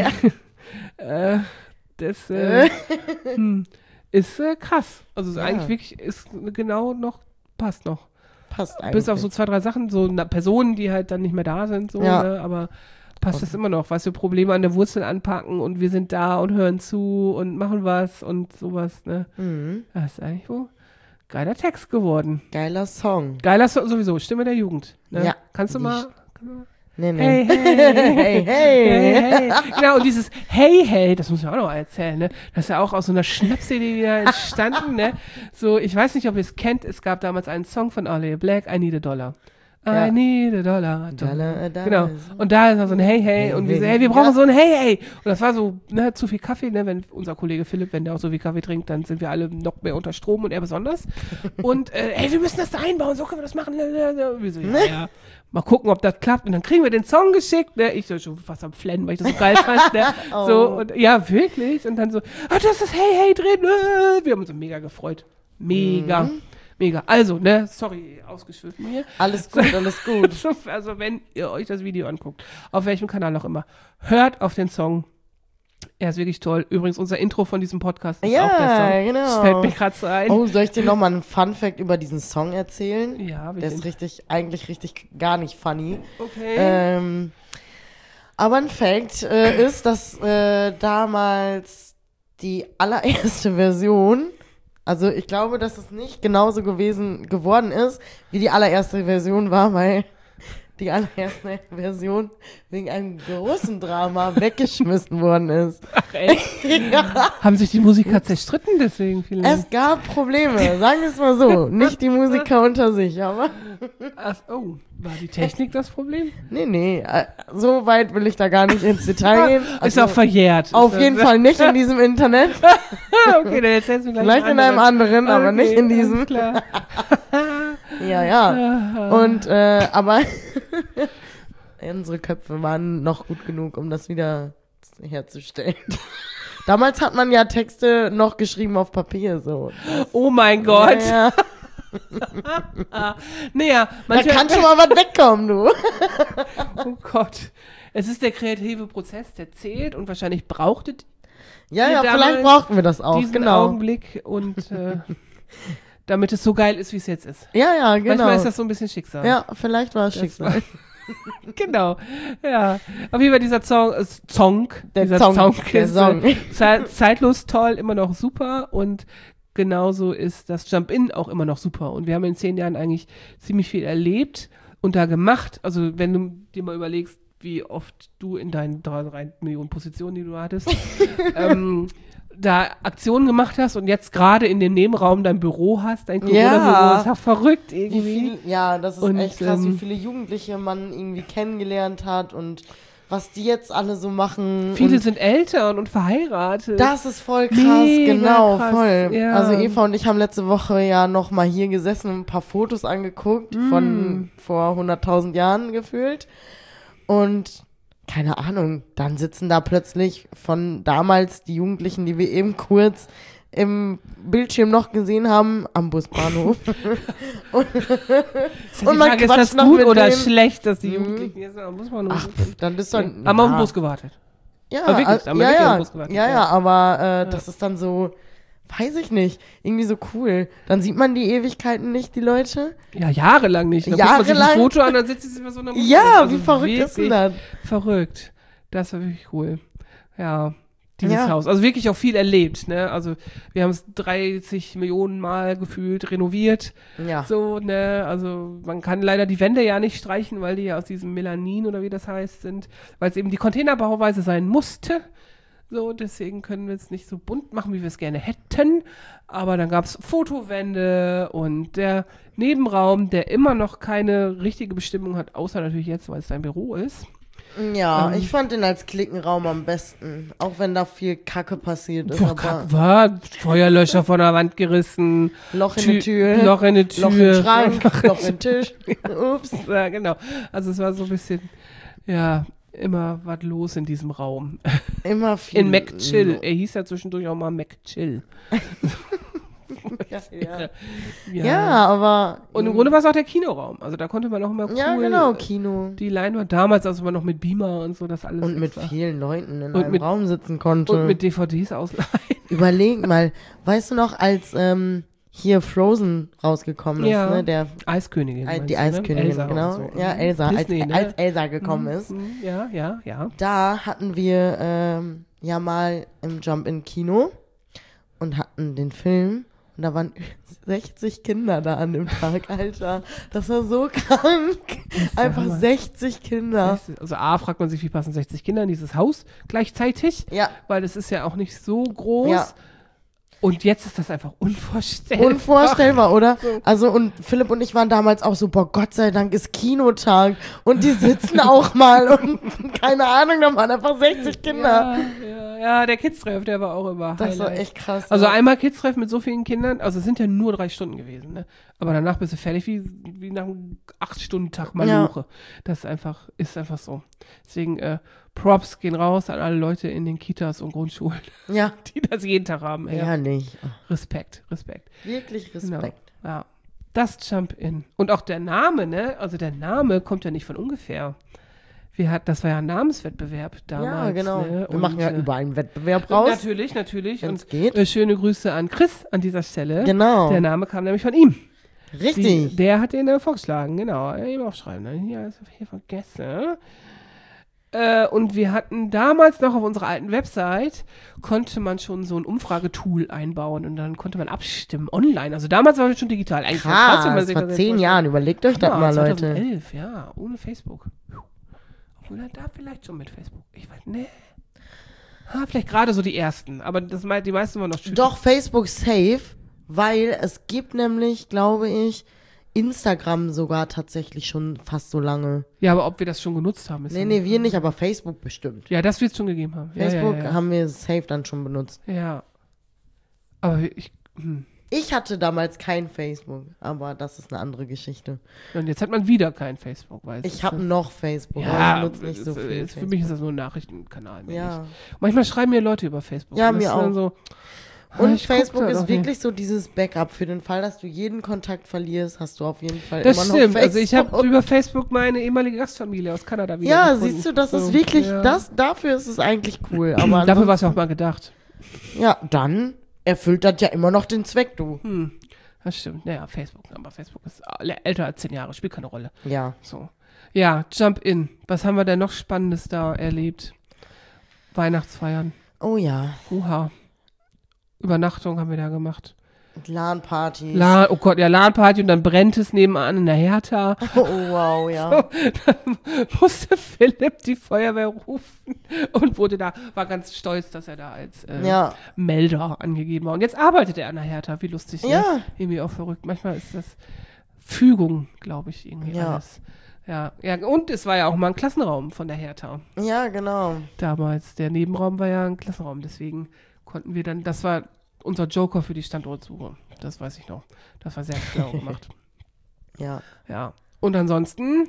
D: äh, das äh, hm, ist äh, krass. Also ist
B: Ja.
D: eigentlich wirklich ist genau noch, passt noch.
B: Passt eigentlich.
D: Bis auf so zwei, drei Sachen, so na, Personen, die halt dann nicht mehr da sind, so,
B: Ja.
D: ne, aber passt das immer noch, weißt du, Probleme an der Wurzel anpacken und wir sind da und hören zu und machen was und sowas, ne.
B: Mhm.
D: Das ist eigentlich wohl geiler Text geworden.
B: Geiler Song.
D: Geiler Song sowieso, Stimme der Jugend. Ne?
B: Ja.
D: Kannst du
B: Die
D: mal...
B: St- Nee, nee.
D: Hey, hey,
B: hey, hey.
D: hey, hey. Genau, und dieses Hey, hey, das muss ich auch noch erzählen, ne? Das ist ja auch aus so einer Schnapsidee wieder entstanden, ne? So, ich weiß nicht, ob ihr es kennt, es gab damals einen Song von Arley Black, I Need a Dollar.
B: Ja.
D: I need a dollar.
B: Dollar, a dollar.
D: Genau. Und da ist noch so ein Hey, hey. Und wir so, hey, wir brauchen so ein Hey, hey. Und das war so, ne, zu viel Kaffee, ne, wenn unser Kollege Philipp, wenn der auch so viel Kaffee trinkt, dann sind wir alle noch mehr unter Strom und er besonders. Und, äh, hey, wir müssen das da einbauen, so können wir das machen. Und wir so, ja, ja. Mal gucken, ob das klappt. Und dann kriegen wir den Song geschickt, ne. Ich so schon fast am Flennen, weil ich das so geil fand, ne.
B: Oh.
D: So, und, ja, wirklich. Und dann so, ah, das ist Hey, hey drin. Äh. Wir haben uns so mega gefreut. Mega.
B: Mhm.
D: Mega. Also, ne, sorry, ausgeschwiffen hier.
B: Alles gut, alles gut.
D: So, also wenn ihr euch das Video anguckt, auf welchem Kanal auch immer, hört auf den Song. Er ist wirklich toll. Übrigens, unser Intro von diesem Podcast ist
B: Ja,
D: auch der Song.
B: genau.
D: Das fällt mir gerade so ein.
B: Oh, soll ich dir nochmal einen Fun-Fact über diesen Song erzählen?
D: Ja,
B: Der ist
D: welchen?
B: richtig, eigentlich richtig gar nicht funny.
D: Okay.
B: Ähm, aber ein Fact äh, ist, dass äh, damals die allererste Version, also ich glaube, dass es nicht genauso gewesen geworden ist, wie die allererste Version war, weil die allererste Version wegen einem großen Drama weggeschmissen worden ist.
D: Ach, echt?
B: Ja.
D: Haben sich die Musiker zerstritten deswegen vielleicht?
B: Es gab Probleme, sagen wir es mal so. Nicht die Musiker unter sich, aber
D: Ach, oh, war die Technik das Problem?
B: nee, nee, äh, so weit will ich da gar nicht ins Detail gehen.
D: ist
B: Also,
D: auch verjährt.
B: auf
D: ist
B: jeden
D: das,
B: Fall nicht in diesem Internet,
D: Okay, dann erzählst du gleich
B: vielleicht in einem anderen, aber nicht in diesem.
D: Alles klar.
B: Ja, ja. Und, äh, aber unsere Köpfe waren noch gut genug, um das wieder herzustellen. Damals hat man ja Texte noch geschrieben auf Papier, so.
D: Oh mein Gott.
B: Ja,
D: Ah, naja,
B: da
D: manche,
B: kann schon mal was wegkommen, du.
D: oh Gott. Es ist der kreative Prozess, der zählt und wahrscheinlich brauchtet
B: Ja,
D: Ihr
B: ja,
D: damals
B: vielleicht brauchten wir das auch,
D: diesen
B: genau.
D: Augenblick und äh, damit es so geil ist, wie es jetzt ist.
B: Ja, ja, genau.
D: Manchmal ist das so ein bisschen Schicksal.
B: Ja, vielleicht war es
D: Das
B: Schicksal.
D: Genau. Ja. Auf jeden Fall dieser Song, äh, Song,
B: Der
D: dieser
B: Song,
D: Song
B: der
D: ist
B: Song.
D: Äh, ze- zeitlos toll, immer noch super und genauso ist das Jump-In auch immer noch super. Und wir haben in zehn Jahren eigentlich ziemlich viel erlebt und da gemacht. Also wenn du dir mal überlegst, wie oft du in deinen drei, drei Millionen Positionen, die du hattest, ähm, da Aktionen gemacht hast und jetzt gerade in dem Nebenraum dein Büro hast, dein Corona-Büro,
B: Ja.
D: ist ja verrückt
B: Wie
D: irgendwie.
B: viel, ja, das ist
D: Und,
B: echt krass,
D: ähm,
B: wie viele Jugendliche man irgendwie kennengelernt hat und was die jetzt alle so machen.
D: Viele
B: und
D: sind Eltern und verheiratet.
B: Das ist voll krass,
D: Mega
B: genau,
D: krass,
B: voll.
D: ja.
B: Also Eva und ich haben letzte Woche ja noch mal hier gesessen und ein paar Fotos angeguckt
D: Mm.
B: von vor hunderttausend Jahren gefühlt. Und keine Ahnung, dann sitzen da plötzlich von damals die Jugendlichen, die wir eben kurz im Bildschirm noch gesehen haben, am Busbahnhof. und,
D: Ist ja die
B: und man
D: Frage, ist
B: quatscht
D: das
B: noch
D: gut
B: mit
D: oder
B: denen.
D: schlecht, dass die
B: Mhm.
D: Jugendlichen jetzt noch muss man
B: Ach, pf, dann bist du
D: ja.
B: dann,
D: Haben wir auf den
B: ja.
D: Bus gewartet.
B: Ja,
D: Aber wirklich,
B: also,
D: haben wir
B: ja,
D: wirklich auf
B: ja,
D: den Bus gewartet,
B: ja,
D: ja.
B: ja, aber äh, das ist dann so, weiß ich nicht, irgendwie so cool. Dann sieht man die Ewigkeiten nicht, die Leute.
D: Ja, jahrelang nicht. Dann guckt man sich
B: Jahrelang?
D: ein Foto an, dann sitzt sie bei so einer Mutter.
B: Ja,
D: Also
B: wie verrückt ist denn
D: wirklich
B: das?
D: Verrückt. Das war wirklich cool. Ja, dieses
B: Ja.
D: Haus. Also wirklich auch viel erlebt, ne? Also wir haben es dreißig Millionen Mal gefühlt renoviert.
B: Ja.
D: So, ne? Also man kann leider die Wände ja nicht streichen, weil die ja aus diesem Melanin oder wie das heißt sind, weil es eben die Containerbauweise sein musste. So, deswegen können wir es nicht so bunt machen, wie wir es gerne hätten. Aber dann gab es Fotowände und der Nebenraum, der immer noch keine richtige Bestimmung hat, außer natürlich jetzt, weil es sein Büro ist.
B: Ja,
D: Ähm.
B: ich fand den als Klickenraum am besten. Auch wenn da viel Kacke passiert ist.
D: Boah,
B: aber
D: Kack, war Feuerlöscher von der Wand gerissen.
B: Loch in
D: Tü-
B: die Tür,
D: Loch in die Tür.
B: Loch im Schrank, Loch in den Tisch. Ups.
D: Ja, genau. Also es war so ein bisschen, ja, immer was los in diesem Raum.
B: Immer viel.
D: In McChill. Er hieß ja zwischendurch auch mal McChill.
B: Ja, ja.
D: Ja.
B: ja, aber.
D: Und im Grunde war es auch der Kinoraum. Also da konnte man auch immer cool
B: Ja, genau, Kino.
D: die Leinwand damals, also man noch mit Beamer und so, das alles.
B: Und mit
D: extra.
B: vielen Leuten in
D: Und
B: einem
D: mit-
B: Raum sitzen konnte.
D: Und mit D V Ds ausleihen.
B: Überleg mal, weißt du noch, als ähm, hier Frozen rausgekommen ist,
D: Ja.
B: ne? Der,
D: Eiskönigin.
B: äh,
D: meinst
B: die
D: du, ne?
B: Eiskönigin,
D: Elsa und
B: genau.
D: so.
B: Ja, Elsa,
D: Disney,
B: als,
D: ne?
B: als Elsa gekommen ist.
D: Mhm, Ja, ja, ja.
B: Da hatten wir ähm, ja mal im Jump-In-Kino und hatten den Film. Und da waren sechzig Kinder da an dem Tag, Alter. Das war so krank. Einfach
D: Hammer.
B: sechzig Kinder.
D: Also A, fragt man sich, wie passen sechzig Kinder in dieses Haus gleichzeitig,
B: Ja,
D: weil das ist ja auch nicht so groß.
B: Ja.
D: Und jetzt ist das einfach unvorstellbar.
B: unvorstellbar, oder?
D: So.
B: Also und Philipp und ich waren damals auch so, boah, Gott sei Dank ist Kinotag. Und die sitzen auch mal und keine Ahnung, da waren einfach sechzig Kinder.
D: Ja, ja, ja, der Kids-Treff, der war auch immer
B: Das war
D: Highlight.
B: echt krass.
D: Also
B: ja.
D: einmal Kids-Treff mit so vielen Kindern, also es sind ja nur drei Stunden gewesen, ne? Aber danach bist du fertig wie, wie nach einem acht-Stunden-Tag Maluche. Das ist einfach, ist einfach so. Deswegen, äh, Props gehen raus an alle Leute in den Kitas und Grundschulen,
B: Ja,
D: die das jeden Tag haben. Ey.
B: herrlich.
D: Respekt, Respekt.
B: Wirklich
D: Genau.
B: Respekt.
D: Ja. Das Jump-In. Und auch der Name, ne? Also der Name kommt ja nicht von ungefähr. Wir hat, das war ja ein Namenswettbewerb damals.
B: Ja, genau.
D: Ne?
B: Wir
D: Und,
B: machen ja
D: äh,
B: überall einen Wettbewerb raus.
D: Natürlich, natürlich.
B: Wenn's
D: Und
B: geht.
D: Äh, schöne Grüße an Chris an dieser Stelle.
B: Genau.
D: Der Name kam nämlich von ihm.
B: Richtig.
D: Die, der hat den äh, vorgeschlagen, genau. Eben aufschreiben. Ne? Hier ist hier vergessen. Äh, und wir hatten damals noch auf unserer alten Website, konnte man schon so ein Umfragetool einbauen und dann konnte man abstimmen online. Also damals war es schon digital. Eigentlich voll
B: Krass,
D: wenn man sich
B: vor
D: das jetzt
B: zehn
D: vorstellt.
B: Jahren. Überlegt euch das
D: Ja,
B: mal, Leute.
D: zweitausendelf, ja, ohne Facebook. Obwohl er da vielleicht schon mit Facebook. Ich weiß, ne. Ah, vielleicht gerade so die ersten, aber das, mei- die meisten waren noch schön.
B: Doch, Facebook safe, weil es gibt nämlich, glaube ich, Instagram sogar tatsächlich schon fast so lange.
D: Ja, aber ob wir das schon genutzt haben, ist
B: Nee,
D: ja
B: nee, wir nicht, aber Facebook bestimmt.
D: Ja, das wird es schon gegeben haben. Ja,
B: Facebook
D: ja, ja, ja.
B: haben wir safe dann schon benutzt.
D: Ja. Aber ich. Hm.
B: Ich hatte damals kein Facebook, aber das ist eine andere Geschichte.
D: Und jetzt hat man wieder kein Facebook, weil es
B: Ich
D: ist,
B: habe
D: äh,
B: noch Facebook,
D: ja,
B: aber ich nutze nicht
D: es-
B: so
D: es-
B: viel.
D: es- für
B: Facebook.
D: mich ist das nur ein Nachrichtenkanal. mehr
B: Ja.
D: nicht. Manchmal schreiben mir Leute über Facebook.
B: Ja,
D: und das
B: mir
D: ist dann
B: auch.
D: So, ah,
B: Und
D: ich guck
B: Facebook
D: da
B: ist
D: doch
B: wirklich so dieses Backup. Für den Fall, dass du jeden Kontakt verlierst, hast du auf jeden Fall
D: Das
B: immer noch
D: stimmt.
B: Facebook.
D: Also ich habe über Facebook meine ehemalige Gastfamilie aus Kanada wieder
B: Ja,
D: gefunden.
B: siehst du, das
D: So,
B: ist wirklich,
D: ja.
B: das, dafür ist es eigentlich cool. Aber
D: Dafür war es ja auch mal gedacht.
B: ja, dann erfüllt das ja immer noch den Zweck, du.
D: Hm, das stimmt. Naja, Facebook. Aber Facebook ist älter als zehn Jahre, spielt keine Rolle.
B: Ja.
D: So. Ja, Jump In. Was haben wir denn noch Spannendes da erlebt? Weihnachtsfeiern.
B: Oh ja.
D: Uha. Übernachtung haben wir da gemacht.
B: LAN-Partys.
D: LAN, oh Gott, ja, LAN-Party und dann brennt es nebenan in der Hertha.
B: Oh, wow, ja.
D: So, dann musste Philipp die Feuerwehr rufen und wurde da, war ganz stolz, dass er da als äh,
B: Ja.
D: Melder angegeben war. Und jetzt arbeitet er an der Hertha, wie lustig, ne?
B: Ja.
D: Irgendwie auch verrückt. Manchmal ist das Fügung, glaube ich, irgendwie
B: Ja.
D: alles. Ja, ja, und es war ja auch mal ein Klassenraum von der Hertha.
B: Ja, genau.
D: Damals. Der Nebenraum war ja ein Klassenraum, deswegen konnten wir dann, das war unser Joker für die Standortsuche. Das weiß ich noch. Das war sehr schlau gemacht.
B: Ja.
D: Ja. Und ansonsten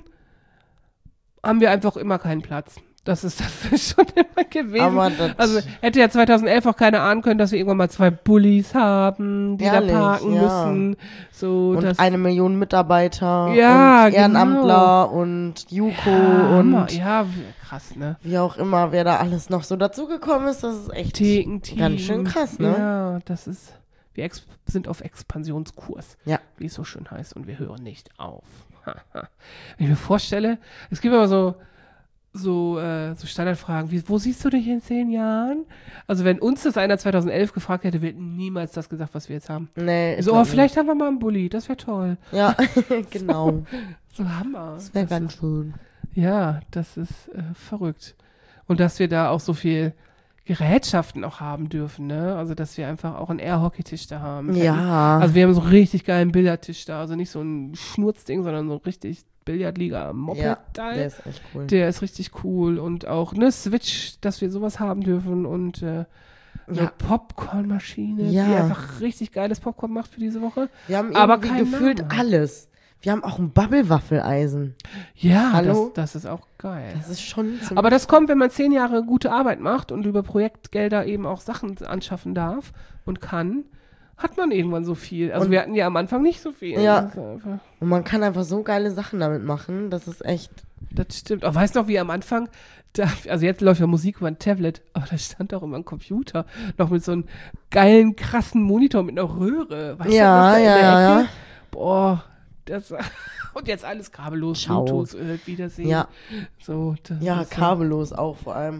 D: haben wir einfach immer keinen Platz. Das ist das ist schon immer gewesen.
B: Aber das-
D: Also hätte ja zweitausendelf auch keiner ahnen können, dass wir irgendwann mal zwei Bullis haben, die
B: Ehrlich,
D: da parken
B: ja.
D: müssen. So,
B: Und
D: das,
B: eine Million Mitarbeiter
D: Ja,
B: und Ehrenamtler
D: genau.
B: und Juko
D: ja,
B: und
D: Hammer. Ja, wie- krass, ne?
B: wie auch immer, wer da alles noch so dazugekommen ist, das ist echt
D: Theken-Team.
B: ganz schön krass, ne?
D: Ja, das ist, wir ex- sind auf Expansionskurs,
B: Ja.
D: wie es so schön heißt, und wir hören nicht auf. Wenn ich mir vorstelle, es gibt immer so, so, äh, so Standardfragen, wie, wo siehst du dich in zehn Jahren? Also wenn uns das einer zweitausendelf gefragt hätte, wir hätten niemals das gesagt, was wir jetzt haben.
B: Nee, ich
D: So, oh,
B: glaub
D: vielleicht haben wir mal einen Bulli, das wäre toll.
B: nicht. Ja, genau.
D: So Hammer.
B: Das wäre ganz schön.
D: Ja, das ist äh, verrückt. Und dass wir da auch so viel Gerätschaften auch haben dürfen, ne? Also, dass wir einfach auch einen Air-Hockey-Tisch da haben.
B: Ja.
D: Also, wir haben so einen richtig geilen Billardtisch da. Also nicht so ein Schnurzding, sondern so richtig Billardliga
B: ja,
D: Moped-Teil.
B: der ist echt cool.
D: Der ist richtig cool. Und auch eine Switch, dass wir sowas haben dürfen. Und äh, eine
B: Ja.
D: Popcornmaschine, die
B: Ja.
D: einfach richtig geiles Popcorn macht für diese Woche.
B: Wir haben
D: aber
B: irgendwie
D: keinen
B: gefühlt
D: Namen.
B: alles. Wir haben auch ein Bubble-Waffeleisen.
D: Ja,
B: Hallo?
D: Das, das ist auch geil.
B: Das ist schon ziemlich
D: Aber das kommt, wenn man zehn Jahre gute Arbeit macht und über Projektgelder eben auch Sachen anschaffen darf und kann, hat man irgendwann so viel. Also
B: Und-
D: wir hatten ja am Anfang nicht so viel.
B: Ja.
D: Das, ist einfach,
B: Und man kann einfach so geile Sachen damit machen. Das ist echt.
D: das stimmt. Aber weißt du noch, wie am Anfang, da, also jetzt läuft ja Musik über ein Tablet, aber da stand auch immer ein Computer, noch mit so einem geilen, krassen Monitor mit einer Röhre. Weißt du,
B: Ja,
D: noch da in
B: ja,
D: der
B: ja,
D: Ecke?
B: ja.
D: Boah, das und jetzt alles kabellos,
B: Ciao.
D: Bluetooth, äh, Wiedersehen.
B: Ja.
D: So, das
B: Ja,
D: ist so-
B: kabellos auch vor allem.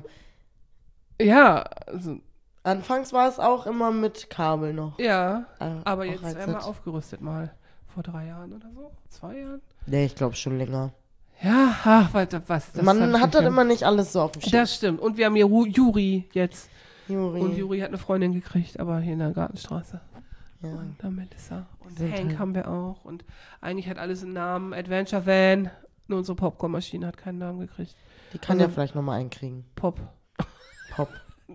D: Ja, also,
B: Anfangs war es auch immer mit Kabel noch.
D: ja.
B: Äh,
D: Aber
B: auch
D: jetzt
B: als
D: werden wir
B: das-
D: aufgerüstet mal. Vor drei Jahren oder so? Zwei Jahren?
B: Nee, ich glaube schon länger.
D: Ja, ach, was, was das hab
B: Man
D: ich
B: hat
D: nicht
B: das
D: mehr-
B: immer nicht alles so auf dem Schirm.
D: Das stimmt. Und wir haben hier Ru- Juri jetzt.
B: Juri.
D: Und Juri hat eine Freundin gekriegt, aber hier in der Gartenstraße.
B: Ja.
D: Und da Melissa. Und
B: Sind
D: Hank
B: halt-
D: haben wir auch. Und eigentlich hat alles einen Namen. Adventure Van. Nur unsere Popcornmaschine hat keinen Namen gekriegt.
B: Die kann
D: Also-
B: ja vielleicht nochmal einkriegen.
D: Pop.
B: Pop.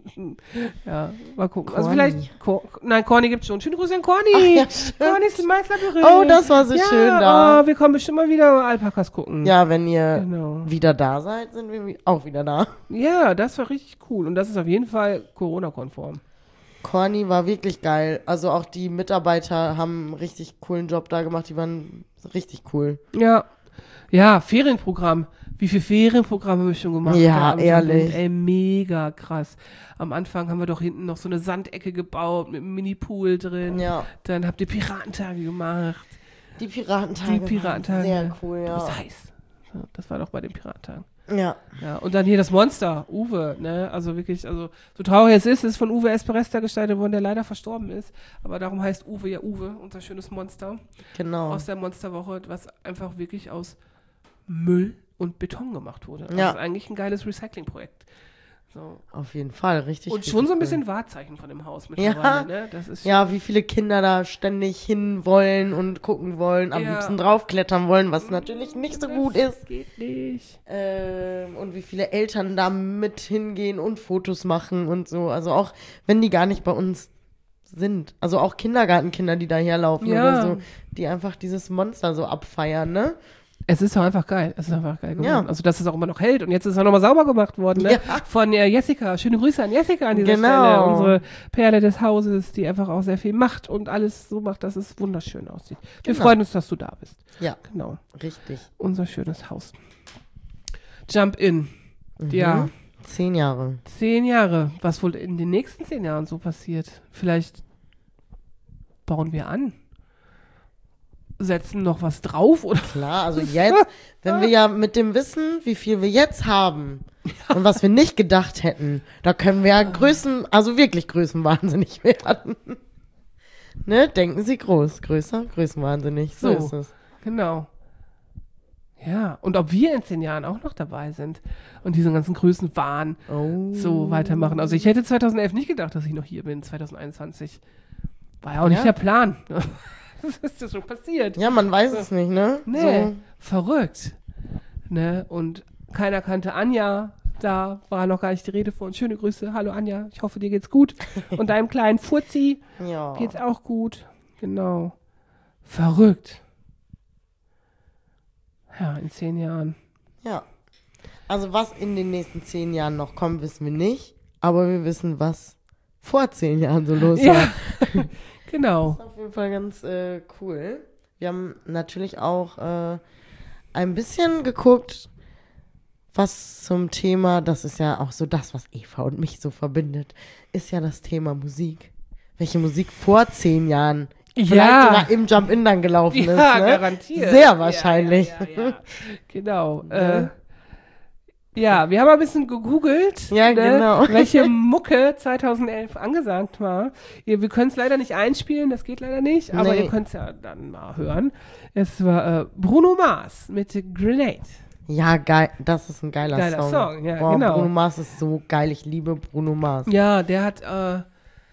D: Ja, mal gucken. Also
B: Corny.
D: vielleicht. Cor Nein, Corny gibt's schon. Schöne Grüße an Corny.
B: Ach ja, stimmt.
D: Cornys Meisterlabyrinth.
B: Oh, das war so
D: ja,
B: schön da.
D: Oh, wir kommen bestimmt mal wieder Alpakas gucken.
B: Ja, wenn ihr
D: Genau.
B: wieder da seid, sind wir wi- auch wieder da.
D: Ja, das war richtig cool. Und das ist auf jeden Fall Corona-konform.
B: Corny war wirklich geil. Also auch die Mitarbeiter haben einen richtig coolen Job da gemacht. Die waren richtig cool.
D: Ja. Ja, Ferienprogramm. Wie viele Ferienprogramme haben wir schon gemacht?
B: Ja,
D: da am
B: ehrlich.
D: Sandend? Ey, mega krass. Am Anfang haben wir doch hinten noch so eine Sandecke gebaut mit einem Mini-Pool drin.
B: Ja.
D: Dann habt ihr Piratentage gemacht.
B: Die Piratentage.
D: Die Piratentage.
B: waren Sehr cool,
D: Du
B: ja.
D: bist heiß. So, das war doch bei den Piratentagen.
B: Ja.
D: Ja, und dann hier das Monster, Uwe, ne, also wirklich, also so traurig es ist, ist von Uwe Esperesta gestaltet worden, der leider verstorben ist, aber darum heißt Uwe ja Uwe, unser schönes Monster
B: Genau.
D: aus der Monsterwoche, was einfach wirklich aus Müll und Beton gemacht wurde.
B: Ja.
D: Das ist eigentlich ein geiles Recyclingprojekt. So.
B: Auf jeden Fall. Richtig.
D: Und
B: richtig
D: schon so ein
B: cool.
D: bisschen Wahrzeichen von dem Haus
B: Ja.
D: mittlerweile, ne, das ist
B: Ja, wie viele Kinder da ständig hin wollen und gucken wollen, am
D: Ja.
B: liebsten draufklettern wollen, was natürlich nicht so gut
D: das
B: ist.
D: geht nicht.
B: Ähm, und wie viele Eltern da mit hingehen und Fotos machen und so. Also auch wenn die gar nicht bei uns sind. Also auch Kindergartenkinder, die da herlaufen
D: Ja.
B: oder so, die einfach dieses Monster so abfeiern, ne?
D: Es ist doch einfach geil. Es ist einfach geil geworden.
B: Ja.
D: Also, dass es auch immer noch hält. Und jetzt ist es auch nochmal sauber gemacht worden, ne?
B: Ja.
D: Von äh, Jessica. Schöne Grüße an Jessica an dieser
B: Genau.
D: Stelle. Unsere Perle des Hauses, die einfach auch sehr viel macht und alles so macht, dass es wunderschön aussieht. Wir
B: Genau.
D: freuen uns, dass du da bist.
B: Ja,
D: Genau.
B: richtig.
D: Unser schönes Haus. Jump in.
B: Mhm.
D: Ja.
B: Zehn Jahre.
D: Zehn Jahre. Was wohl in den nächsten zehn Jahren so passiert? Vielleicht bauen wir an. Setzen noch was drauf oder?
B: Klar, also jetzt, wenn wir ja mit dem Wissen, wie viel wir jetzt haben und was wir nicht gedacht hätten, da können wir ja Größen, also wirklich größenwahnsinnig werden. ne, denken Sie groß. Größer, größenwahnsinnig. So,
D: So.
B: ist es.
D: Genau. Ja, und ob wir in zehn Jahren auch noch dabei sind und diesen ganzen Größenwahn
B: Oh.
D: so weitermachen. Also ich hätte zweitausendelf nicht gedacht, dass ich noch hier bin, zwanzig einundzwanzig. War ja auch nicht
B: Ja.
D: der Plan. Das ist ja schon passiert.
B: Ja, man weiß es nicht, ne?
D: Nee,
B: So.
D: verrückt. Ne? Und keiner kannte Anja. Da war noch gar nicht die Rede von. Schöne Grüße. Hallo Anja, ich hoffe, dir geht's gut. Und deinem kleinen Furzi
B: Ja.
D: geht's auch gut. Genau. Verrückt. Ja, in zehn Jahren.
B: Ja. Also was in den nächsten zehn Jahren noch kommt, wissen wir nicht. Aber wir wissen, was vor zehn Jahren so los war.
D: Ja, genau.
B: Das ist auf jeden Fall ganz äh, cool. Wir haben natürlich auch äh, ein bisschen geguckt, was zum Thema, das ist ja auch so das, was Eva und mich so verbindet, ist ja das Thema Musik. Welche Musik vor zehn Jahren vielleicht
D: Ja.
B: sogar im Jump-In dann gelaufen
D: Ja,
B: ist. Ne?
D: garantiert.
B: Sehr wahrscheinlich.
D: Ja, ja, ja, ja. Genau. Äh, ja, wir haben ein bisschen gegoogelt,
B: Ja,
D: ne,
B: genau.
D: welche Mucke zweitausendelf angesagt war. Ihr, wir können es leider nicht einspielen, das geht leider nicht, aber
B: Nee.
D: ihr könnt es ja dann mal hören. Es war äh, Bruno Mars mit Grenade.
B: Ja, geil. Das ist ein geiler,
D: Geiler
B: Song.
D: Song, ja,
B: Boah,
D: genau.
B: Bruno Mars ist so geil. Ich liebe Bruno Mars.
D: Ja, der hat, äh,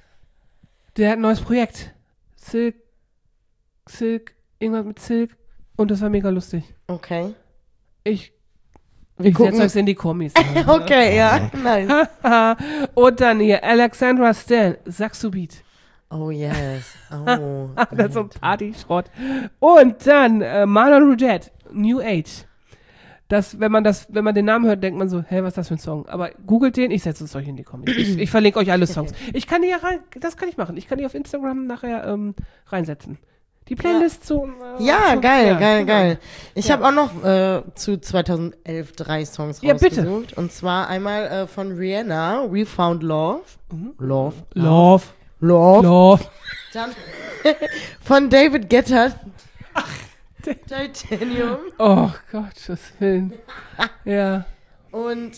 D: der hat ein neues Projekt. Silk, Silk, irgendwas mit Silk. Und das war mega lustig.
B: Okay.
D: Ich,
B: Wir
D: ich
B: gucken.
D: setze euch in die Kommis.
B: Okay, ja, nice.
D: Und dann hier Alexandra Stan, Saxobeat.
B: Oh, yes. Oh.
D: Das ist so ein Party-Schrott. Und dann äh, Marlon Rudette, New Age. Das, wenn man das, wenn man den Namen hört, denkt man so, hä, was ist das für ein Song? Aber googelt den, ich setze es euch in die Kommis. Ich, ich verlinke euch alle Songs. Ich kann die ja rein, das kann ich machen. Ich kann die auf Instagram nachher ähm, reinsetzen. Die Playlist so. Äh,
B: Ja,
D: so,
B: geil,
D: ja,
B: geil,
D: genau.
B: geil. Ich
D: Ja.
B: habe auch noch äh, zu zweitausendelf drei Songs
D: Ja, bitte.
B: rausgesucht. Und zwar einmal äh, von Rihanna, We Found Love. Love.
D: Love,
B: Love.
D: Love.
B: Dann von David Guetta. Titanium.
D: Oh Gott, das Willen. Ja.
B: Und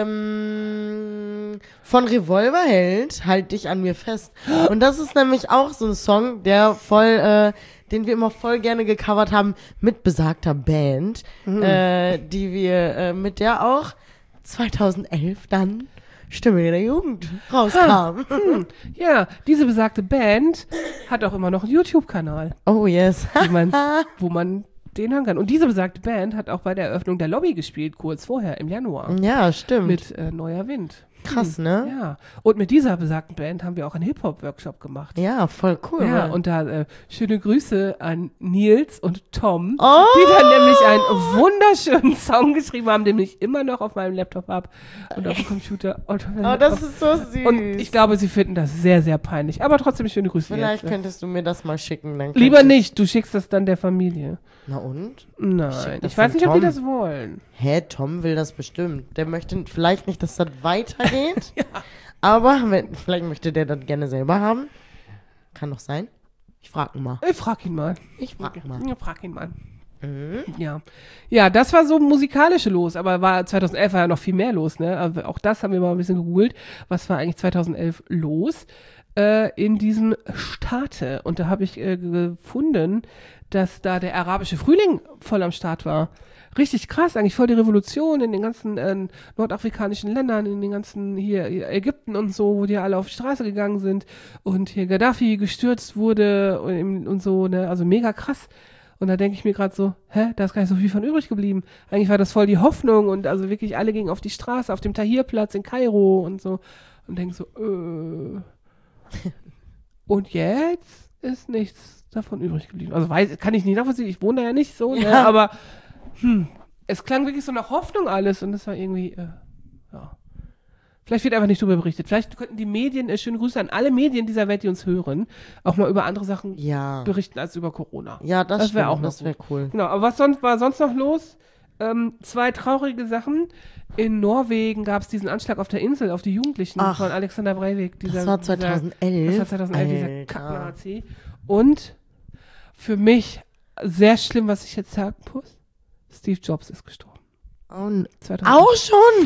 B: ähm, von Revolverheld, Halt dich an mir fest. Und das ist nämlich auch so ein Song, der voll, äh, den wir immer voll gerne gecovert haben mit besagter Band,
D: Mhm.
B: äh, die wir, äh, mit der auch zweitausendelf dann Stimme der Jugend rauskam.
D: Hm. Ja, diese besagte Band hat auch immer noch einen YouTube-Kanal,
B: Oh yes.
D: wo man, wo man den hören kann. Und diese besagte Band hat auch bei der Eröffnung der Lobby gespielt, kurz vorher, im Januar.
B: Ja, stimmt.
D: Mit äh, Neuer Wind.
B: Krass, ne?
D: Ja. Und mit dieser besagten Band haben wir auch einen Hip-Hop-Workshop gemacht.
B: Ja, voll cool.
D: Ja,
B: Mann.
D: und da äh, schöne Grüße an Nils und Tom,
B: Oh!
D: die dann nämlich einen wunderschönen Song geschrieben haben, den ich immer noch auf meinem Laptop habe und auf dem Computer. Und,
B: Oh, das ist so süß.
D: und ich glaube, sie finden das sehr, sehr peinlich. Aber trotzdem schöne Grüße.
B: Vielleicht
D: jetzt.
B: könntest du mir das mal schicken. Dann
D: Lieber
B: könnte ich-
D: nicht, du schickst das dann der Familie.
B: Na und?
D: Nein,
B: das
D: ich weiß
B: an
D: nicht, ob die
B: Tom.
D: das wollen.
B: Hä, Tom will das bestimmt. Der möchte vielleicht nicht, dass das weitergeht. Aber wenn, vielleicht möchte der das gerne selber haben. Kann doch sein. Ich frag ihn mal.
D: Ich frag ihn mal.
B: Ich frag ihn mal.
D: Ja, frag ihn mal.
B: Mhm.
D: Ja. Ja, das war so musikalische los, aber war zweitausendelf war ja noch viel mehr los, ne? Aber auch das haben wir mal ein bisschen gegoogelt. Was war eigentlich zweitausendelf los äh, in diesem Staate? Und da habe ich äh, gefunden, dass da der arabische Frühling voll am Start war. Richtig krass, eigentlich voll die Revolution in den ganzen äh, nordafrikanischen Ländern, in den ganzen hier, hier Ägypten und so, wo die alle auf die Straße gegangen sind und hier Gaddafi gestürzt wurde und, und so, ne? Also mega krass. Und da denke ich mir gerade so, hä, da ist gar nicht so viel von übrig geblieben. Eigentlich war das voll die Hoffnung und also wirklich alle gingen auf die Straße, auf dem Tahrirplatz in Kairo und so. Und denke so, äh. Und jetzt ist nichts davon übrig geblieben. Also weiß, kann ich nicht nachvollziehen, ich wohne da ja nicht so, ne?
B: Ja.
D: Aber hm, es klang wirklich so nach Hoffnung alles und es war irgendwie, äh, ja. Vielleicht wird einfach nicht drüber berichtet. Vielleicht könnten die Medien, äh, schöne Grüße an alle Medien dieser Welt, die uns hören, auch mal über andere Sachen
B: Ja.
D: berichten als über Corona.
B: Ja, das,
D: Das wär
B: stimmt.
D: auch noch
B: Das wäre cool.
D: Genau, aber was sonst, war sonst noch los? Ähm, zwei traurige Sachen. In Norwegen gab es diesen Anschlag auf der Insel, auf die Jugendlichen
B: Ach,
D: von Alexander Breivik. Dieser,
B: Das war
D: Dieser,
B: zweitausendelf.
D: das war zweitausendelf, dieser
B: Alter.
D: Kack-Nazi. Und für mich sehr schlimm, was ich jetzt sagen muss, Steve Jobs ist gestorben.
B: Oh, n-
D: zweitausendelf.
B: auch schon?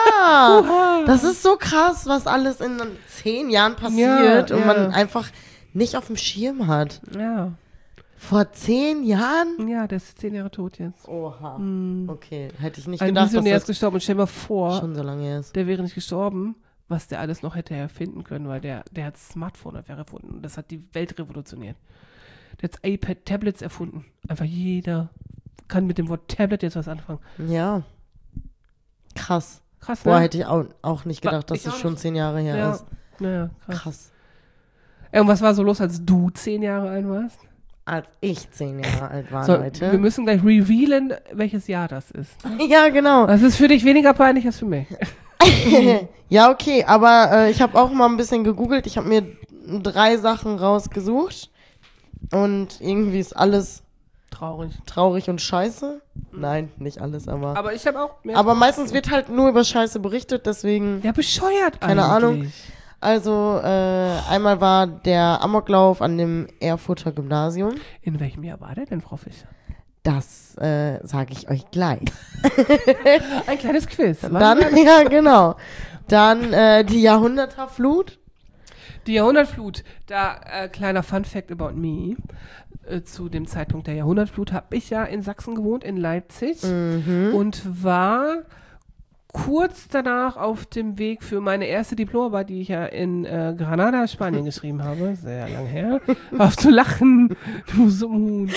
B: Oha!
D: Oha.
B: Das ist so krass, was alles in zehn Jahren passiert
D: Ja,
B: und
D: ja.
B: man einfach nicht auf dem Schirm hat.
D: Ja.
B: Vor zehn Jahren?
D: Ja, der ist zehn Jahre tot jetzt.
B: Oha.
D: Hm.
B: Okay, hätte ich nicht
D: Ein
B: gedacht, dass
D: Visionär ist
B: das
D: gestorben. Und stell dir mal vor,
B: schon so lange her ist.
D: der wäre nicht gestorben, was der alles noch hätte erfinden können, weil der, der hat Smartphone einfach erfunden. Und das hat die Welt revolutioniert. Der hat iPad, Tablets erfunden. Einfach jeder kann mit dem Wort Tablet jetzt was anfangen.
B: Ja. Krass.
D: Krass, ne?
B: Boah, hätte ich auch, auch nicht gedacht,
D: War-
B: dass
D: ich
B: es
D: auch
B: schon
D: nicht.
B: zehn Jahre her
D: Ja.
B: ist.
D: Naja, krass.
B: Krass.
D: Ey, und was war so los, als du zehn Jahre alt warst?
B: Als ich zehn Jahre alt war,
D: So,
B: Leute.
D: wir müssen gleich revealen, welches Jahr das ist.
B: Ja, genau.
D: Das ist für dich weniger peinlich als für mich.
B: Ja, okay, aber äh, ich habe auch mal ein bisschen gegoogelt. Ich habe mir drei Sachen rausgesucht. Und irgendwie ist alles
D: Traurig.
B: traurig und scheiße. Nein, nicht alles, aber.
D: Aber ich habe auch mehr.
B: Aber meistens wird halt nur über Scheiße berichtet, deswegen.
D: Ja, bescheuert
B: Keine
D: eigentlich.
B: Ahnung. Also, äh, einmal war der Amoklauf an dem Erfurter Gymnasium.
D: In welchem Jahr war der denn, Frau Fischer?
B: Das äh, sage ich euch gleich.
D: Ein kleines Quiz.
B: Dann, ja, genau. Dann äh, die Jahrhunderterflut.
D: Die Jahrhundertflut, da äh, kleiner Fun Fact about me. Äh, zu dem Zeitpunkt der Jahrhundertflut habe ich ja in Sachsen gewohnt, in Leipzig.
B: Mhm.
D: Und war kurz danach auf dem Weg für meine erste Diplomarbeit, die ich ja in äh, Granada, Spanien geschrieben habe. Sehr lang her. War auf zu lachen. Du so Mut.